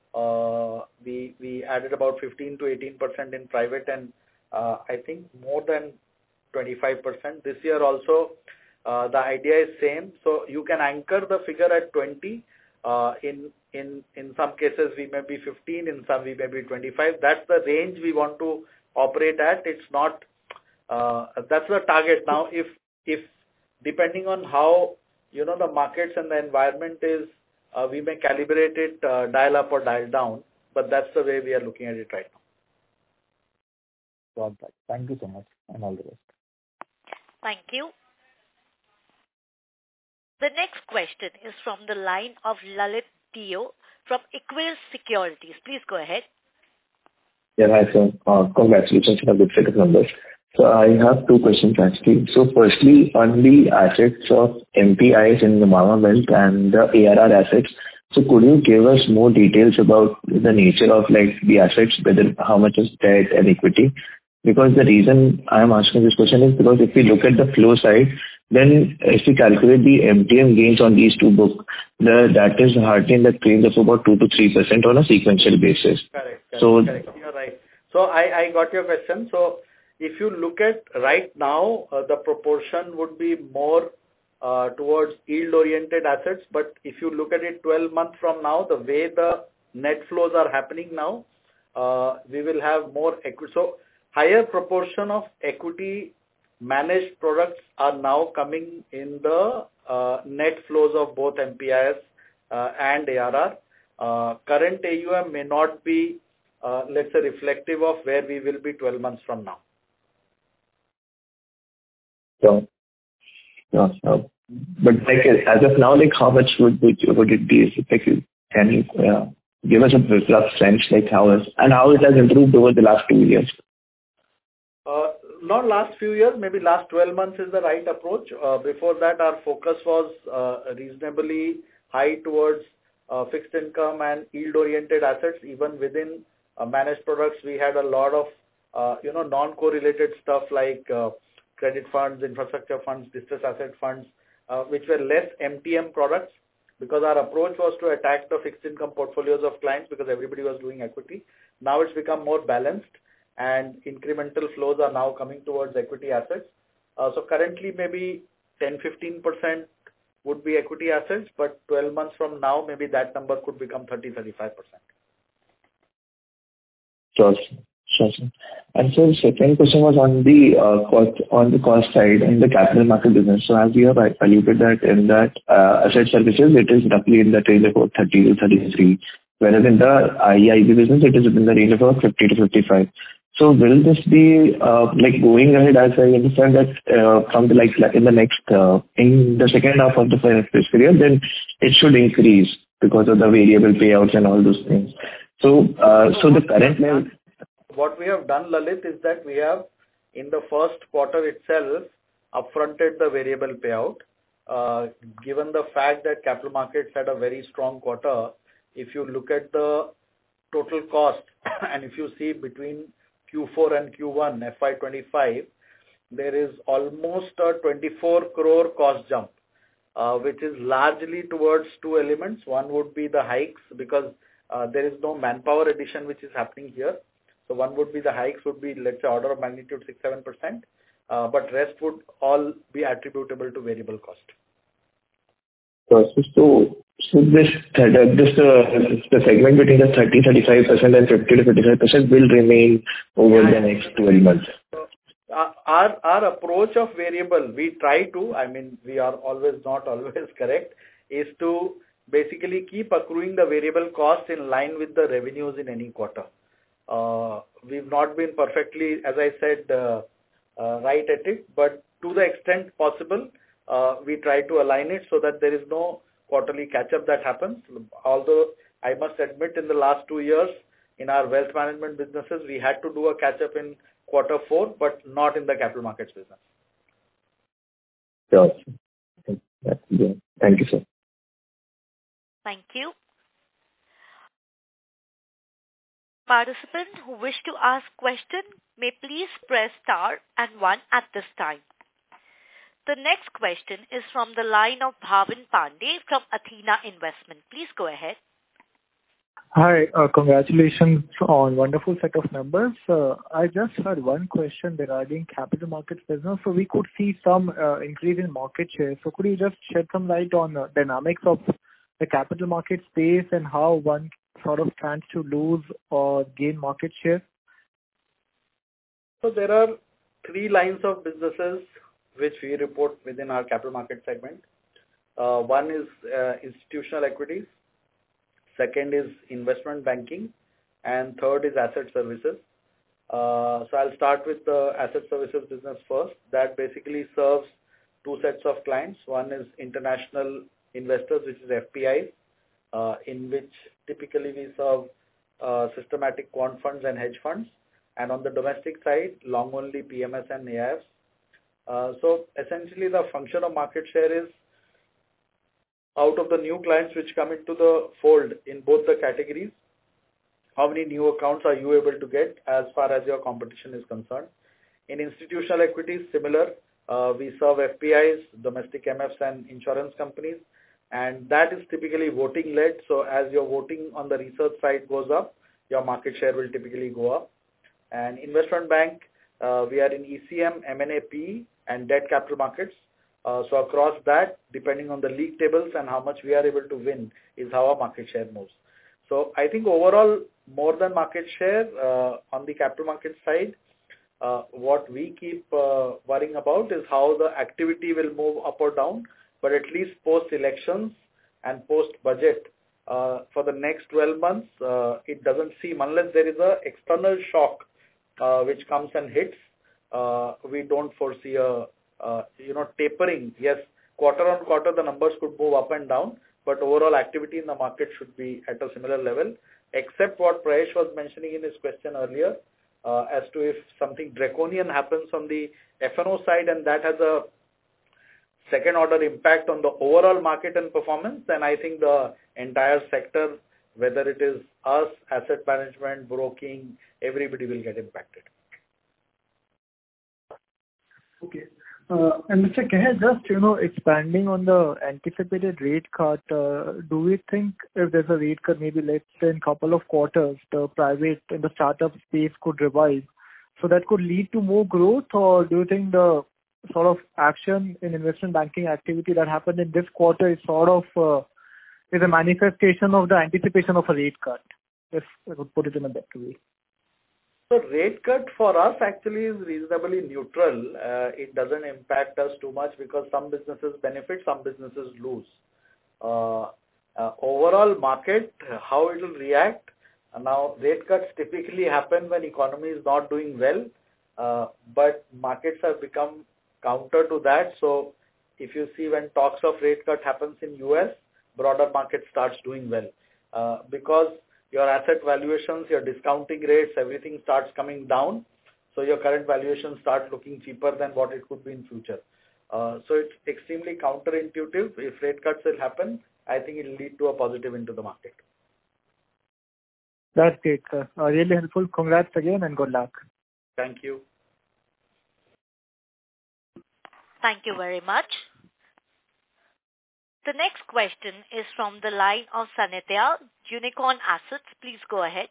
We added about 15 to 18% in private, and I think more than 25%. This year also, the idea is same. So you can anchor the figure at 20. In some cases we may be 15, in some we may be 25. That's the range we want to operate at. It's not, that's the target. Now, if depending on how, the markets and the environment is, we may calibrate it, dial up or dial down, but that's the way we are looking at it right now. Got that. Thank you so much, and all the best. Thank you. The next question is from the line of Lalit Dio from Equirus Securities. Please go ahead. Yeah, hi, sir. Congratulations on a good set of numbers. So I have 2 questions actually. So firstly, on the assets of MPIS in the Nuvama Wealth and the ARR assets, so could you give us more details about the nature of the assets, whether how much is debt and equity? Because the reason I am asking this question is because if we look at the flow side, then if we calculate the MTM gains on these 2 books, that is hardly in the range of about 2 to 3% on a sequential basis. Correct. You're right. So I got your question. So if you look at right now, the proportion would be more towards yield-oriented assets. But if you look at it 12 months from now, the way the net flows are happening now, we will have more equity. So higher proportion of equity managed products are now coming in the net flows of both MPIS and ARR. Current AUM may not be, let's say, reflective of where we will be 12 months from now. So, but as of now, how much would it be? Can you give us a rough sense, how it has improved over the last 2 years? Not last few years, maybe last 12 months is the right approach. Before that, our focus was reasonably high towards fixed income and yield-oriented assets. Even within managed products, we had a lot of, non-correlated stuff like credit funds, infrastructure funds, distressed asset funds, which were less MTM products, because our approach was to attack the fixed income portfolios of clients because everybody was doing equity. Now it's become more balanced, and incremental flows are now coming towards equity assets. So currently maybe 10-15% would be equity assets, but 12 months from now, maybe that number could become 30-35%. Sure. And so the second question was on the cost side in the capital market business. So as you have alluded that in that asset services, it is roughly in the range of about 30 to 33, whereas in the IIB business, it is in the range of about 50 to 55. So will this be going ahead, as I understand that from in the second half of the fiscal year, then it should increase because of the variable payouts and all those things. So the current level. What we have done, Lalit, is that we have in the first quarter itself upfronted the variable payout. Given the fact that capital markets had a very strong quarter, if you look at the total cost and if you see between Q4 and Q1 FY25, there is almost a 24 crore cost jump, which is largely towards 2 elements. One would be the hikes, because there is no manpower addition which is happening here. So one would be the hikes would be, let's say, order of magnitude 6-7%, but rest would all be attributable to variable cost. So the segment between the 30-35% and 50 to 55% will remain over the next 12 months. So our approach of variable, we try to, we are not always correct, is to basically keep accruing the variable cost in line with the revenues in any quarter. We've not been perfectly, as I said, right at it, but to the extent possible, we try to align it so that there is no quarterly catch-up that happens. Although I must admit, in the last 2 years, in our wealth management businesses, we had to do a catch-up in quarter 4, but not in the capital markets business. Sure. Thank you, sir. Thank you. Participants who wish to ask question may please press star and 1 at this time. The next question is from the line of Bhavin Pandey from Athena Investment. Please go ahead. Hi, congratulations on wonderful set of numbers. I just had one question regarding capital markets business. So we could see some increase in market share. So could you just shed some light on dynamics of the capital market space and how one sort of stands to lose or gain market share? So there are 3 lines of businesses which we report within our capital market segment. One is institutional equities, second is investment banking, and third is asset services. So I'll start with the asset services business first. That basically serves 2 sets of clients. One is international investors, which is FPIs, in which typically we serve systematic quant funds and hedge funds. And on the domestic side, long only PMS and AIFs. So essentially the function of market share is out of the new clients which come into the fold in both the categories, how many new accounts are you able to get as far as your competition is concerned. In institutional equities, similar, we serve FPIs, domestic MFs and insurance companies, and that is typically voting led. So as your voting on the research side goes up, your market share will typically go up. And investment bank, we are in ECM, M&A, PE and debt capital markets. So across that, depending on the league tables and how much we are able to win is how our market share moves. So I think overall, more than market share on the capital market side, what we keep worrying about is how the activity will move up or down, but at least post-elections and post-budget for the next 12 months, it doesn't seem, unless there is an external shock which comes and hits, we don't foresee a tapering. Yes, quarter on quarter, the numbers could move up and down, but overall activity in the market should be at a similar level, except what Prayesh was mentioning in his question earlier, as to if something draconian happens on the F&O side and that has a second order impact on the overall market and performance, then I think the entire sector, whether it is us, asset management, broking, everybody will get impacted. Okay. And Mr. Kehair, just, expanding on the anticipated rate cut, do we think if there's a rate cut, maybe let's say in couple of quarters, the private and the startup space could revive? So that could lead to more growth, or do you think the sort of action in investment banking activity that happened in this quarter is sort of is a manifestation of the anticipation of a rate cut, if I could put it in a better way? So rate cut for us actually is reasonably neutral. It doesn't impact us too much because some businesses benefit, some businesses lose. Overall market, how it will react. Now rate cuts typically happen when economy is not doing well, but markets have become counter to that. So if you see when talks of rate cut happens in US, broader market starts doing well because your asset valuations, your discounting rates, everything starts coming down. So your current valuations start looking cheaper than what it could be in future. So it's extremely counterintuitive. If rate cuts will happen, I think it will lead to a positive into the market. That's great, sir. Really helpful. Congrats again and good luck. Thank you. Thank you very much. The next question is from the line of Sanitya, Unicorn Assets. Please go ahead.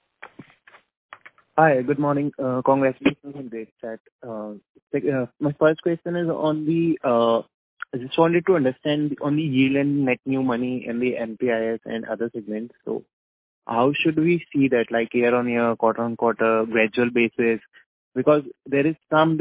Hi, good morning. Congratulations on great chat. My first question is on the, I just wanted to understand on the yield and net new money in the MPIS and other segments. So how should we see that, like year on year, quarter on quarter, gradual basis? Because there is some,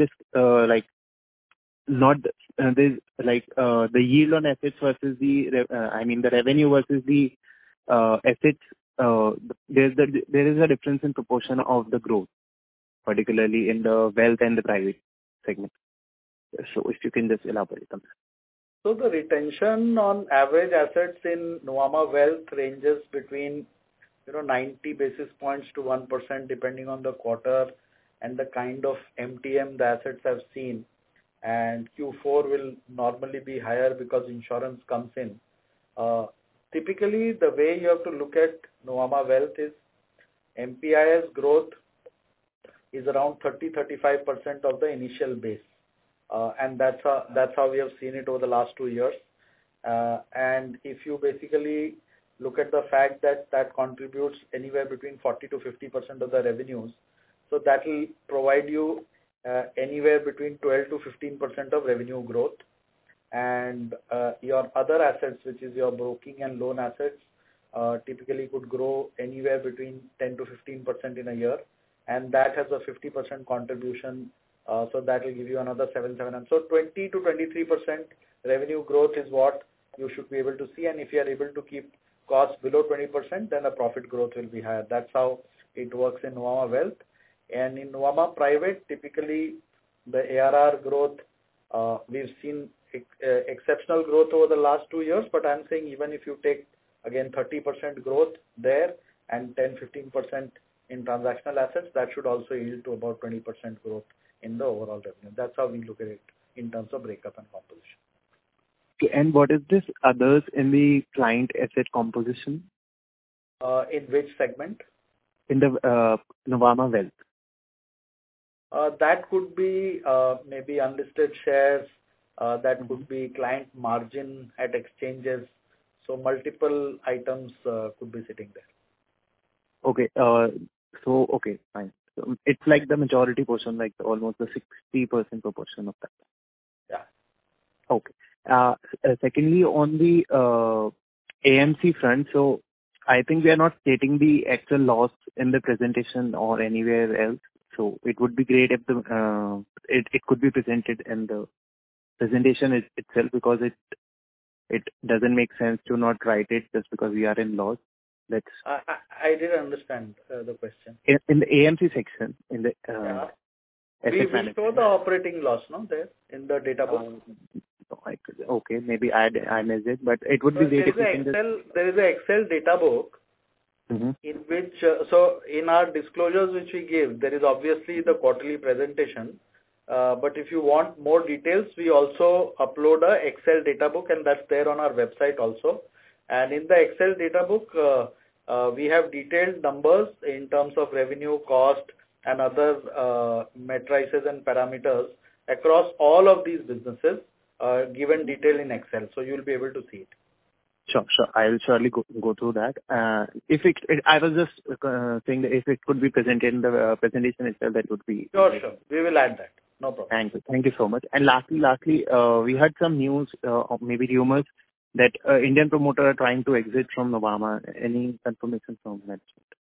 there's the yield on assets versus the revenue versus the assets there is a difference in proportion of the growth, particularly in the wealth and the private segment. So if you can just elaborate on that. So the retention on average assets in Nuvama Wealth ranges between 90 basis points to 1% depending on the quarter and the kind of MTM the assets have seen. And Q4 will normally be higher because insurance comes in. Typically, the way you have to look at Nuvama Wealth is MPIS growth is around 30-35% of the initial base. And that's how we have seen it over the last 2 years. And if you basically look at the fact that that contributes anywhere between 40 to 50% of the revenues, so that will provide you anywhere between 12 to 15% of revenue growth. And your other assets, which is your broking and loan assets, typically could grow anywhere between 10 to 15% in a year. And that has a 50% contribution. So that will give you another 7. So 20 to 23% revenue growth is what you should be able to see. And if you are able to keep costs below 20%, then the profit growth will be higher. That's how it works in Nuvama Wealth. And in Nuvama Private, typically the ARR growth, we've seen exceptional growth over the last 2 years. But I'm saying even if you take again 30% growth there and 10-15% in transactional assets, that should also yield to about 20% growth in the overall revenue. That's how we look at it in terms of breakup and composition. Okay, and what is this others in the client asset composition? In which segment? In the Nuvama Wealth. That could be maybe unlisted shares. That could be client margin at exchanges. So multiple items could be sitting there. Okay. Okay, fine. So it's like the majority portion, like almost the 60% proportion of that. Yeah. Okay. Secondly, on the AMC front, so I think we are not stating the actual loss in the presentation or anywhere else. So it would be great if it could be presented in the presentation itself, because it doesn't make sense to not write it just because we are in loss. That's I didn't understand the question. In the AMC section, in the we show the operating loss, no, there in the data book. Okay, maybe I missed it, but it would be great if you can just... There is an Excel data book in which, so in our disclosures which we give, there is obviously the quarterly presentation. But if you want more details, we also upload a Excel data book, and that's there on our website also. And in the Excel data book, we have detailed numbers in terms of revenue, cost, and other matrices and parameters across all of these businesses, given detail in Excel. So you'll be able to see it. Sure. I will surely go through that. I was just saying that if it could be presented in the presentation itself, that would be... Sure. We will add that. No problem. Thank you so much. And lastly, we had some news, or maybe rumors, that Indian promoter are trying to exit from Nuvama. Any confirmation from that?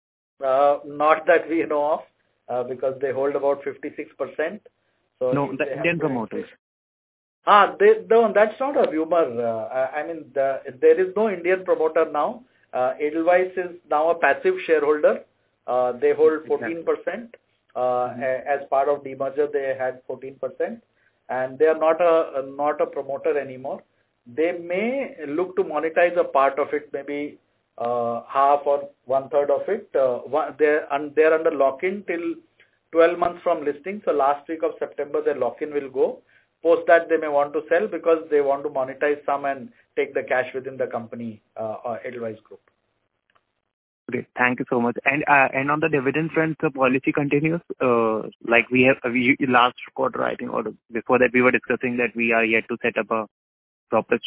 Not that we know of, because they hold about 56%. So no, the Indian promoters. That's not a rumor. I mean, there is no Indian promoter now. Edelweiss is now a passive shareholder. They hold 14%. As part of demerger, they had 14%, and they are not a promoter anymore. They may look to monetize a part of it, maybe half or 1/3 of it. They're under lock-in till 12 months from listing. So last week of September, their lock-in will go. Post that, they may want to sell because they want to monetize some and take the cash within the company, Edelweiss Group. Okay, thank you so much. And on the dividend front, the policy continues. Like we last quarter, I think, or before that, we were discussing that we are yet to set up a proper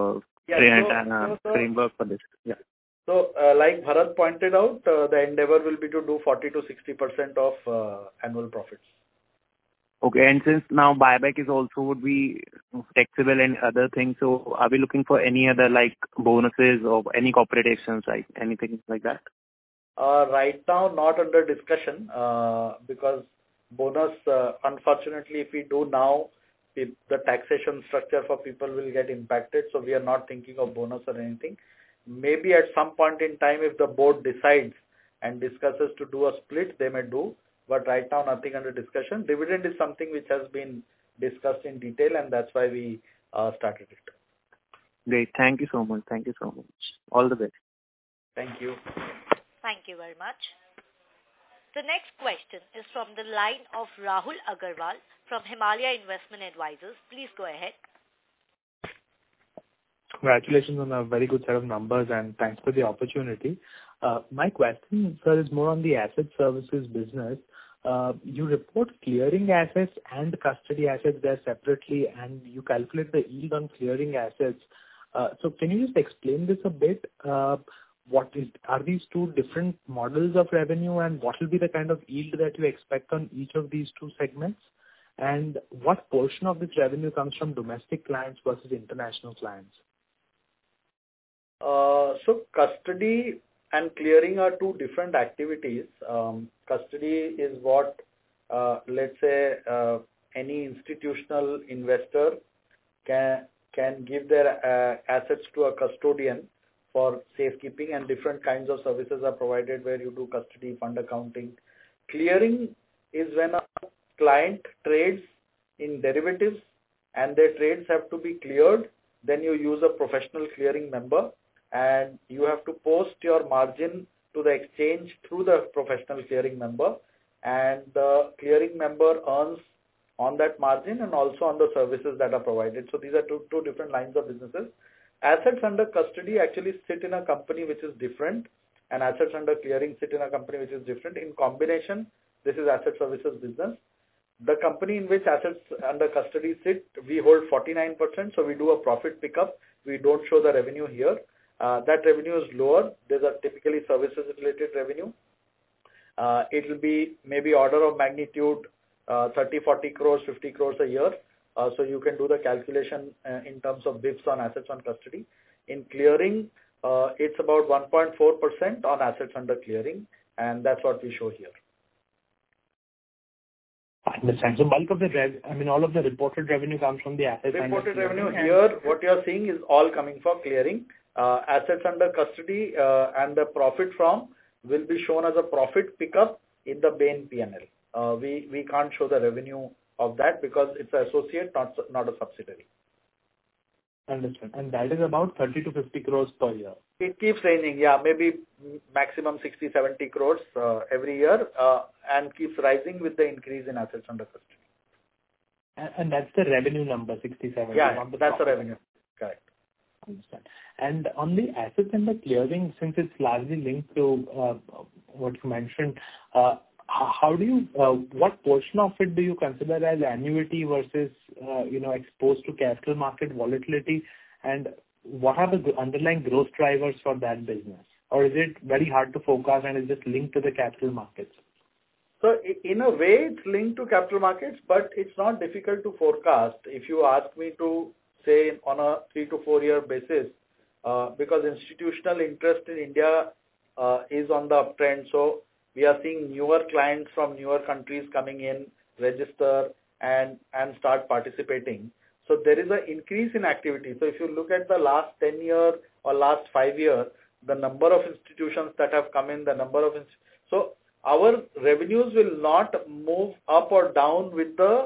framework for this. Yeah. So, like Bharat pointed out, the endeavor will be to do 40 to 60% of annual profits. Okay, and since now buyback is also would be taxable and other things, so are we looking for any other like bonuses or any corporate actions, like anything like that? Right now, not under discussion, because bonus, unfortunately, if we do now, the taxation structure for people will get impacted. So we are not thinking of bonus or anything. maybe at some point in time, if the board decides and discusses to do a split, they may do. But right now, nothing under discussion. Dividend is something which has been discussed in detail, and that's why we started it. Great. Thank you so much. Thank you so much. All the best. Thank you. Thank you very much. The next question is from the line of Rahul Agarwal from Himalaya Investment Advisors. Please go ahead. Congratulations on a very good set of numbers, and thanks for the opportunity. My question, sir, is more on the asset services business. You report clearing assets and custody assets there separately, and you calculate the yield on clearing assets. So can you just explain this a bit? Are these two different models of revenue, and what will be the kind of yield that you expect on each of these two segments? And what portion of this revenue comes from domestic clients versus international clients? So custody and clearing are two different activities. Custody is what, let's say, any institutional investor can give their assets to a custodian for safekeeping, and different kinds of services are provided where you do custody, fund accounting. Clearing is when a client trades in derivatives and their trades have to be cleared. Then you use a professional clearing member, and you have to post your margin to the exchange through the professional clearing member, and the clearing member earns on that margin and also on the services that are provided. So these are two different lines of businesses. Assets under custody actually sit in a company which is different, and assets under clearing sit in a company which is different. In combination, this is asset services business. The company in which assets under custody sit, we hold 49%, so we do a profit pickup. We don't show the revenue here. That revenue is lower. These are typically services-related revenue. It will be maybe order of magnitude 30, 40 crores, 50 crores a year. So you can do the calculation in terms of bips on assets on custody. In clearing, it's about 1.4% on assets under clearing, and that's what we show here. I understand. So bulk of the all of the reported revenue comes from the assets under clearing. Reported revenue here, what you are seeing is all coming from clearing. Assets under custody and the profit from will be shown as a profit pickup in the main P&L. We can't show the revenue of that because it's an associate, not a subsidiary. Understood. And that is about 30 to 50 crores per year. It keeps ranging, yeah, maybe maximum 60, 70 crores every year, and keeps rising with the increase in assets under custody. And that's the revenue number, 60, 70. Yeah, that's the revenue. Correct. Understand. And on the assets under clearing, since it's largely linked to what you mentioned, how do you, what portion of it do you consider as annuity versus, exposed to capital market volatility? And what are the underlying growth drivers for that business? Or is it very hard to forecast and is just linked to the capital markets? So in a way, it's linked to capital markets, but it's not difficult to forecast. If you ask me to say on a 3 to 4 year basis, because institutional interest in India is on the uptrend. So we are seeing newer clients from newer countries coming in, register and start participating. So there is an increase in activity. So if you look at the last 10 year or last 5 year, the number of institutions that have come in, the number of so our revenues will not move up or down with the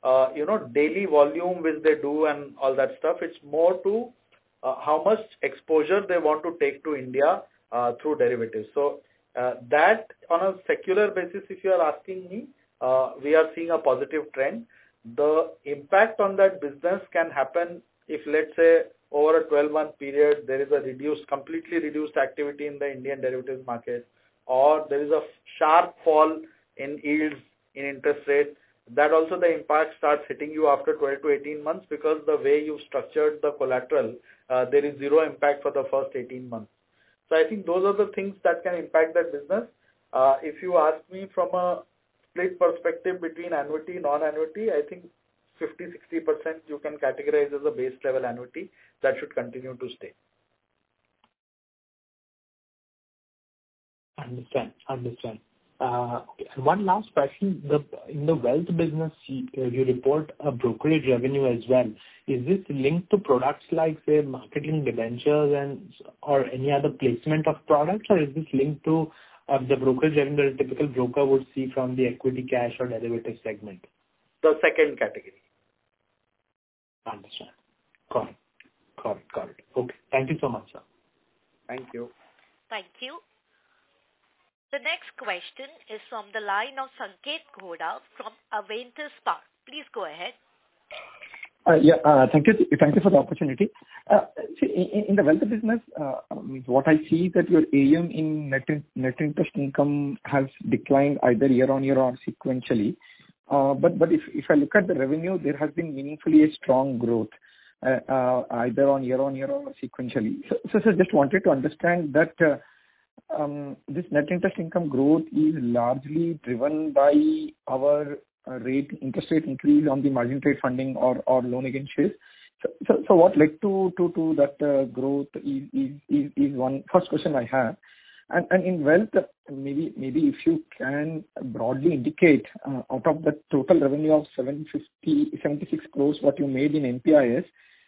daily volume which they do and all that stuff. It's more to how much exposure they want to take to India through derivatives. So that on a secular basis, if you are asking me, we are seeing a positive trend. The impact on that business can happen if, let's say, over a 12-month period, there is a completely reduced activity in the Indian derivatives market, or there is a sharp fall in yields, in interest rate. That also the impact starts hitting you after 12 to 18 months because the way you've structured the collateral, there is zero impact for the first 18 months. So I think those are the things that can impact that business. If you ask me from a split perspective between annuity, non-annuity, I think 50-60% you can categorize as a base level annuity that should continue to stay. Understand. Okay. And one last question. In the wealth business, you report a brokerage revenue as well. Is this linked to products like, say, marketing debentures or any other placement of products, or is this linked to the brokerage revenue that a typical broker would see from the equity, cash, or derivative segment? The second category. Understand. Got it. Okay. Thank you so much, sir. Thank you. Thank you. The next question is from the line of Sanket Ghoda from Aventus Spark. Please go ahead. Thank you. Thank you for the opportunity. In the wealth business, what I see that your AUM in net interest income has declined either year-on-year or sequentially. But if I look at the revenue, there has been meaningfully a strong growth, either on year-on-year or sequentially. So just wanted to understand that this net interest income growth is largely driven by our interest rate increase on the margin trade funding or loan against shares. So what led to that growth is one first question I have. And in wealth, maybe if you can broadly indicate out of the total revenue of 76 crores what you made in MPIS,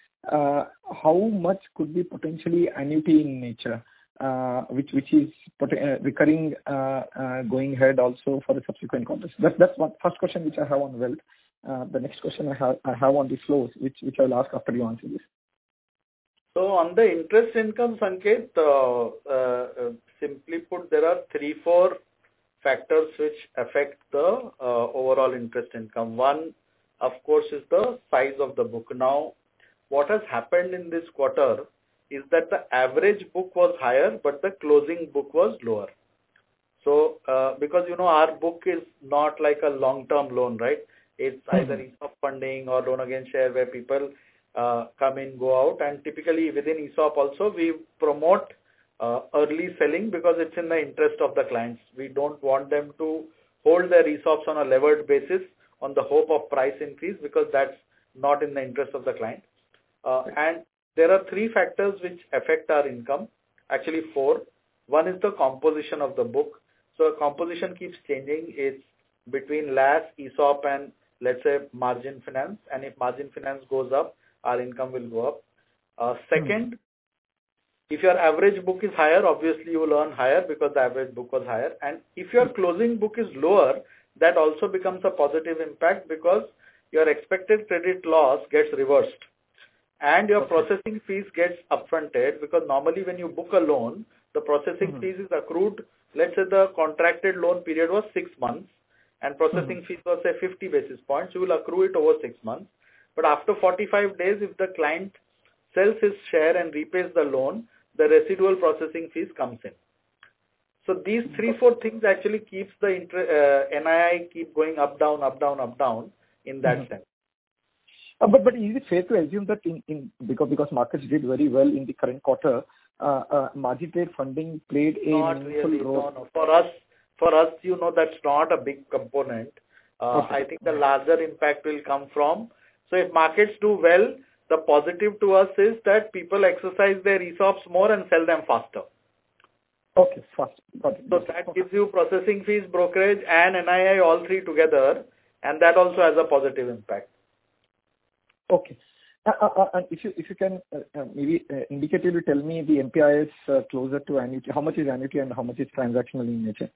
how much could be potentially annuity in nature, which is recurring going ahead also for the subsequent quarters. That's one first question which I have on wealth. The next question I have on the flows, which I'll ask after you answer this. So on the interest income, Sanket, simply put, there are 3-4 factors which affect the overall interest income. One, of course, is the size of the book. Now, what has happened in this quarter is that the average book was higher, but the closing book was lower. So, because, our book is not like a long-term loan, right? It's either ESOP funding or loan against share where people come in, go out. And typically within ESOP also, we promote early selling because it's in the interest of the clients. We don't want them to hold their ESOPs on a levered basis on the hope of price increase because that's not in the interest of the client. And there are 3 factors which affect our income, actually 4. One is the composition of the book. So composition keeps changing. It's between LAS, ESOP and let's say margin finance. And if margin finance goes up, our income will go up. Second, if your average book is higher, obviously you will earn higher because the average book was higher. And if your closing book is lower, that also becomes a positive impact because your expected credit loss gets reversed. And your processing fees gets upfronted because normally when you book a loan, the processing fees is accrued. Let's say the contracted loan period was 6 months and processing fees was say 50 basis points. You will accrue it over 6 months. But after 45 days, if the client sells his share and repays the loan, the residual processing fees comes in. So these 3-4 things actually keeps the NII keep going up, down in that sense. But is it fair to assume that because markets did very well in the current quarter, margin trade funding played a meaningful role? No. For us, that's not a big component. I think the larger impact will come from. So if markets do well, the positive to us is that people exercise their ESOPs more and sell them faster. Okay, fast. Got it. So that gives you processing fees, brokerage and NII all 3 together, and that also has a positive impact. Okay. And if you can maybe indicatively tell me the MPIS closer to annuity, how much is annuity and how much is transactional in nature?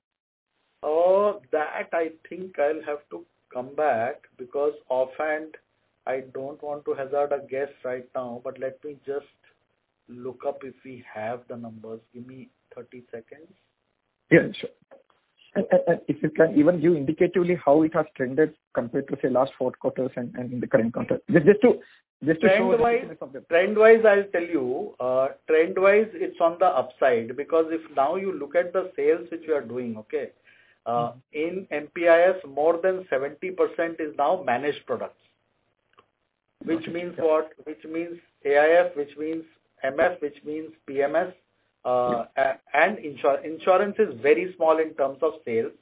That I think I'll have to come back because offhand I don't want to hazard a guess right now, but let me just look up if we have the numbers. Give me 30 seconds. Yeah, sure. And if you can even give indicatively how it has trended compared to say last 4 quarters and in the current quarter, just to show trend-wise, I'll tell you. Trend-wise, it's on the upside because if now you look at the sales which we are doing, okay, in MPIS more than 70% is now managed products, which means what? Which means AIF, which means MF, which means PMS. And insurance is very small in terms of sales.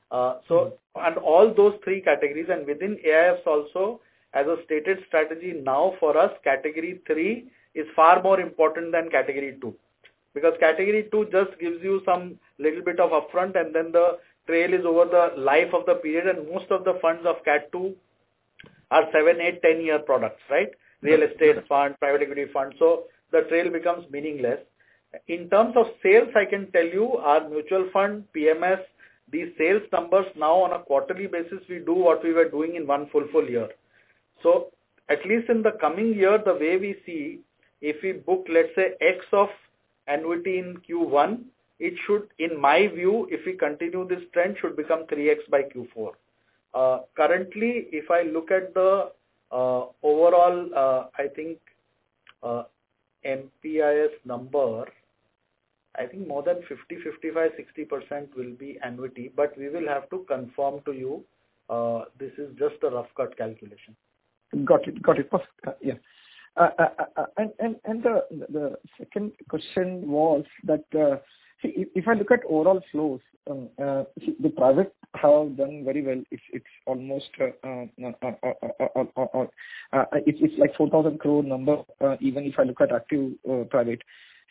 And all those 3 categories and within AIFs also, as a stated strategy now for us, category 3 is far more important than category 2. Because category 2 just gives you some little bit of upfront and then the trail is over the life of the period, and most of the funds of Cat 2 are 7, 8, 10-year products, right? Real estate fund, private equity fund. So the trail becomes meaningless. In terms of sales, I can tell you our mutual fund, PMS, these sales numbers now on a quarterly basis, we do what we were doing in one full year. So at least in the coming year, the way we see, if we book, let's say, X of annuity in Q1, it should, in my view, if we continue this trend, should become 3X by Q4. Currently, if I look at the overall, I think MPIS number, I think more than 50, 55, 60% will be annuity, but we will have to confirm to you. This is just a rough cut calculation. Got it. Perfect. Yeah. And the second question was that see, if I look at overall flows, see, the private have done very well. It's almost it's like 4,000 crore number. Even if I look at active private,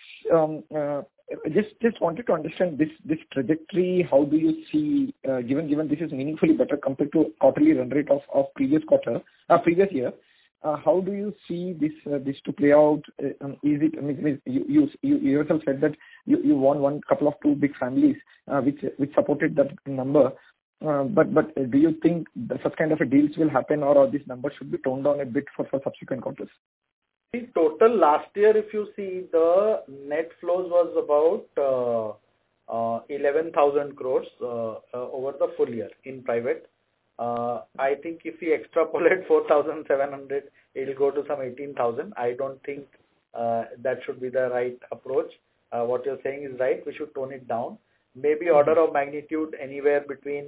just wanted to understand this trajectory. How do you see, given this is meaningfully better compared to quarterly run rate of previous year? How do you see this to play out? Is it? I mean, you yourself said that you won two big families which supported that number. But do you think such kind of a deals will happen, or this number should be toned down a bit for subsequent quarters? The total last year, if you see, the net flows was about 11,000 crores over the full year in private. I think if we extrapolate 4,700, it will go to some 18,000. I don't think that should be the right approach. What you're saying is right. We should tone it down. Maybe order of magnitude anywhere between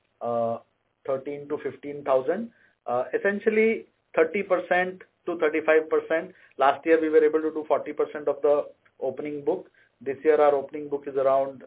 13 to 15,000. Essentially 30% to 35%. Last year we were able to do 40% of the opening book. This year our opening book is around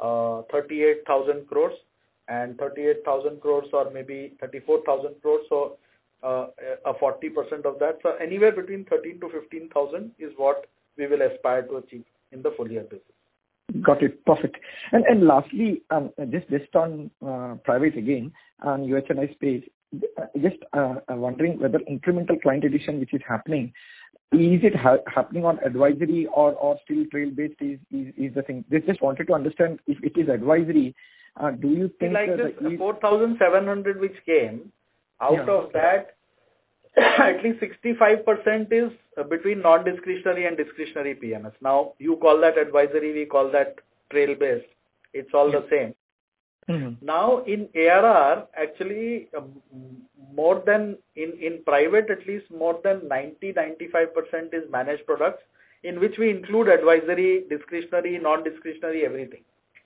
38,000 crores. And 38,000 crores or maybe 34,000 crores, so a 40% of that. So anywhere between 13 to 15,000 is what we will aspire to achieve in the full year basis. Got it. Perfect. And lastly, just on private again, on UHNI space, just wondering whether incremental client addition which is happening, is it happening on advisory or still trail based is the thing? Just wanted to understand if it is advisory. Do you think like this 4,700 which came out of that, at least 65% is between non-discretionary and discretionary PMS. Now you call that advisory, we call that trail based. It's all the same. Mm-hmm. Now in ARR, actually more than in private, at least more than 90-95% is managed products, in which we include advisory, discretionary, non-discretionary, everything.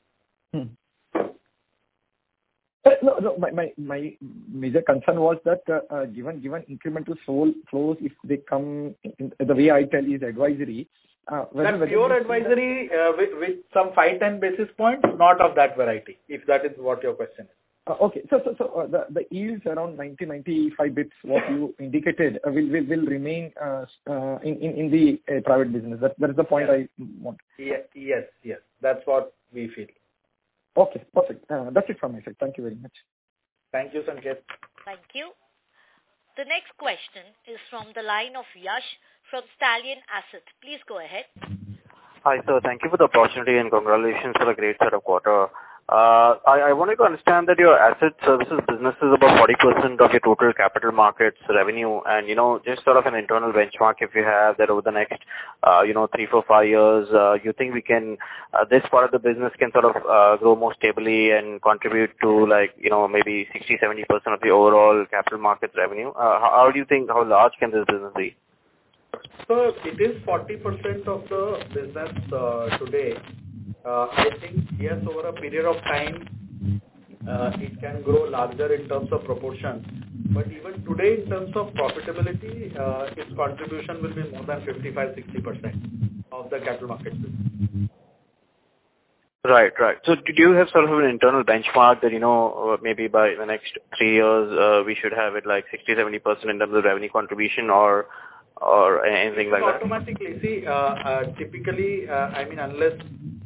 No, my major concern was that given incremental flows, if they come in, the way I tell is advisory. That pure advisory with some 5-10 basis points, not of that variety, if that is what your question is. Okay, so the yields around 90-95 bits, what you indicated, will remain in the private business. That is the point I want. Yes, that's what we feel. Okay, perfect. That's it from my side. Thank you very much. Thank you, Sanket. Thank you. The next question is from the line of Yash from Stallion Asset. Please go ahead. Hi, sir. Thank you for the opportunity and congratulations for a great set of quarter. I wanted to understand that your asset services business is about 40% of your total capital markets revenue, and just sort of an internal benchmark if you have that over the next 3, 4, 5 years, you think we can this part of the business can sort of grow more stably and contribute to maybe 60-70% of the overall capital markets revenue. How do you think, how large can this business be? So it is 40% of the business today. I think, yes, over a period of time, it can grow larger in terms of proportion. But even today, in terms of profitability, its contribution will be more than 55-60% of the capital market business. Right. So do you have sort of an internal benchmark that, maybe by the next 3 years, we should have it like 60-70% in terms of revenue contribution or anything like that? Automatically. See, typically, unless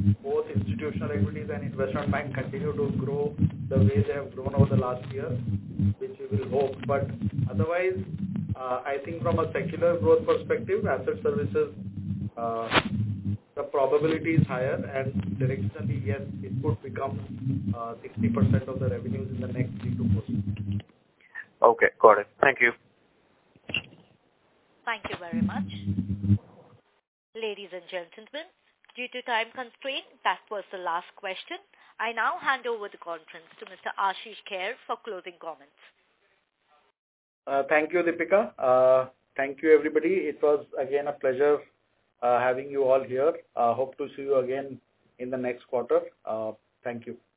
both institutional equities and investment bank continue to grow the way they have grown over the last year, which we will hope. But otherwise, I think from a secular growth perspective, asset services, the probability is higher, and directionally, yes, it could become 60% of the revenues in the next 3 to 4 years. Okay, got it. Thank you. Thank you very much. Ladies and gentlemen, due to time constraint, that was the last question. I now hand over the conference to Mr. Ashish Kher for closing comments. Thank you, Deepika. Thank you, everybody. It was again a pleasure having you all here. Hope to see you again in the next quarter. Thank you.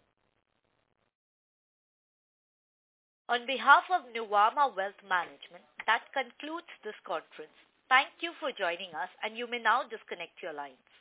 On behalf of Nuvama Wealth Management, that concludes this conference. Thank you for joining us, and you may now disconnect your lines.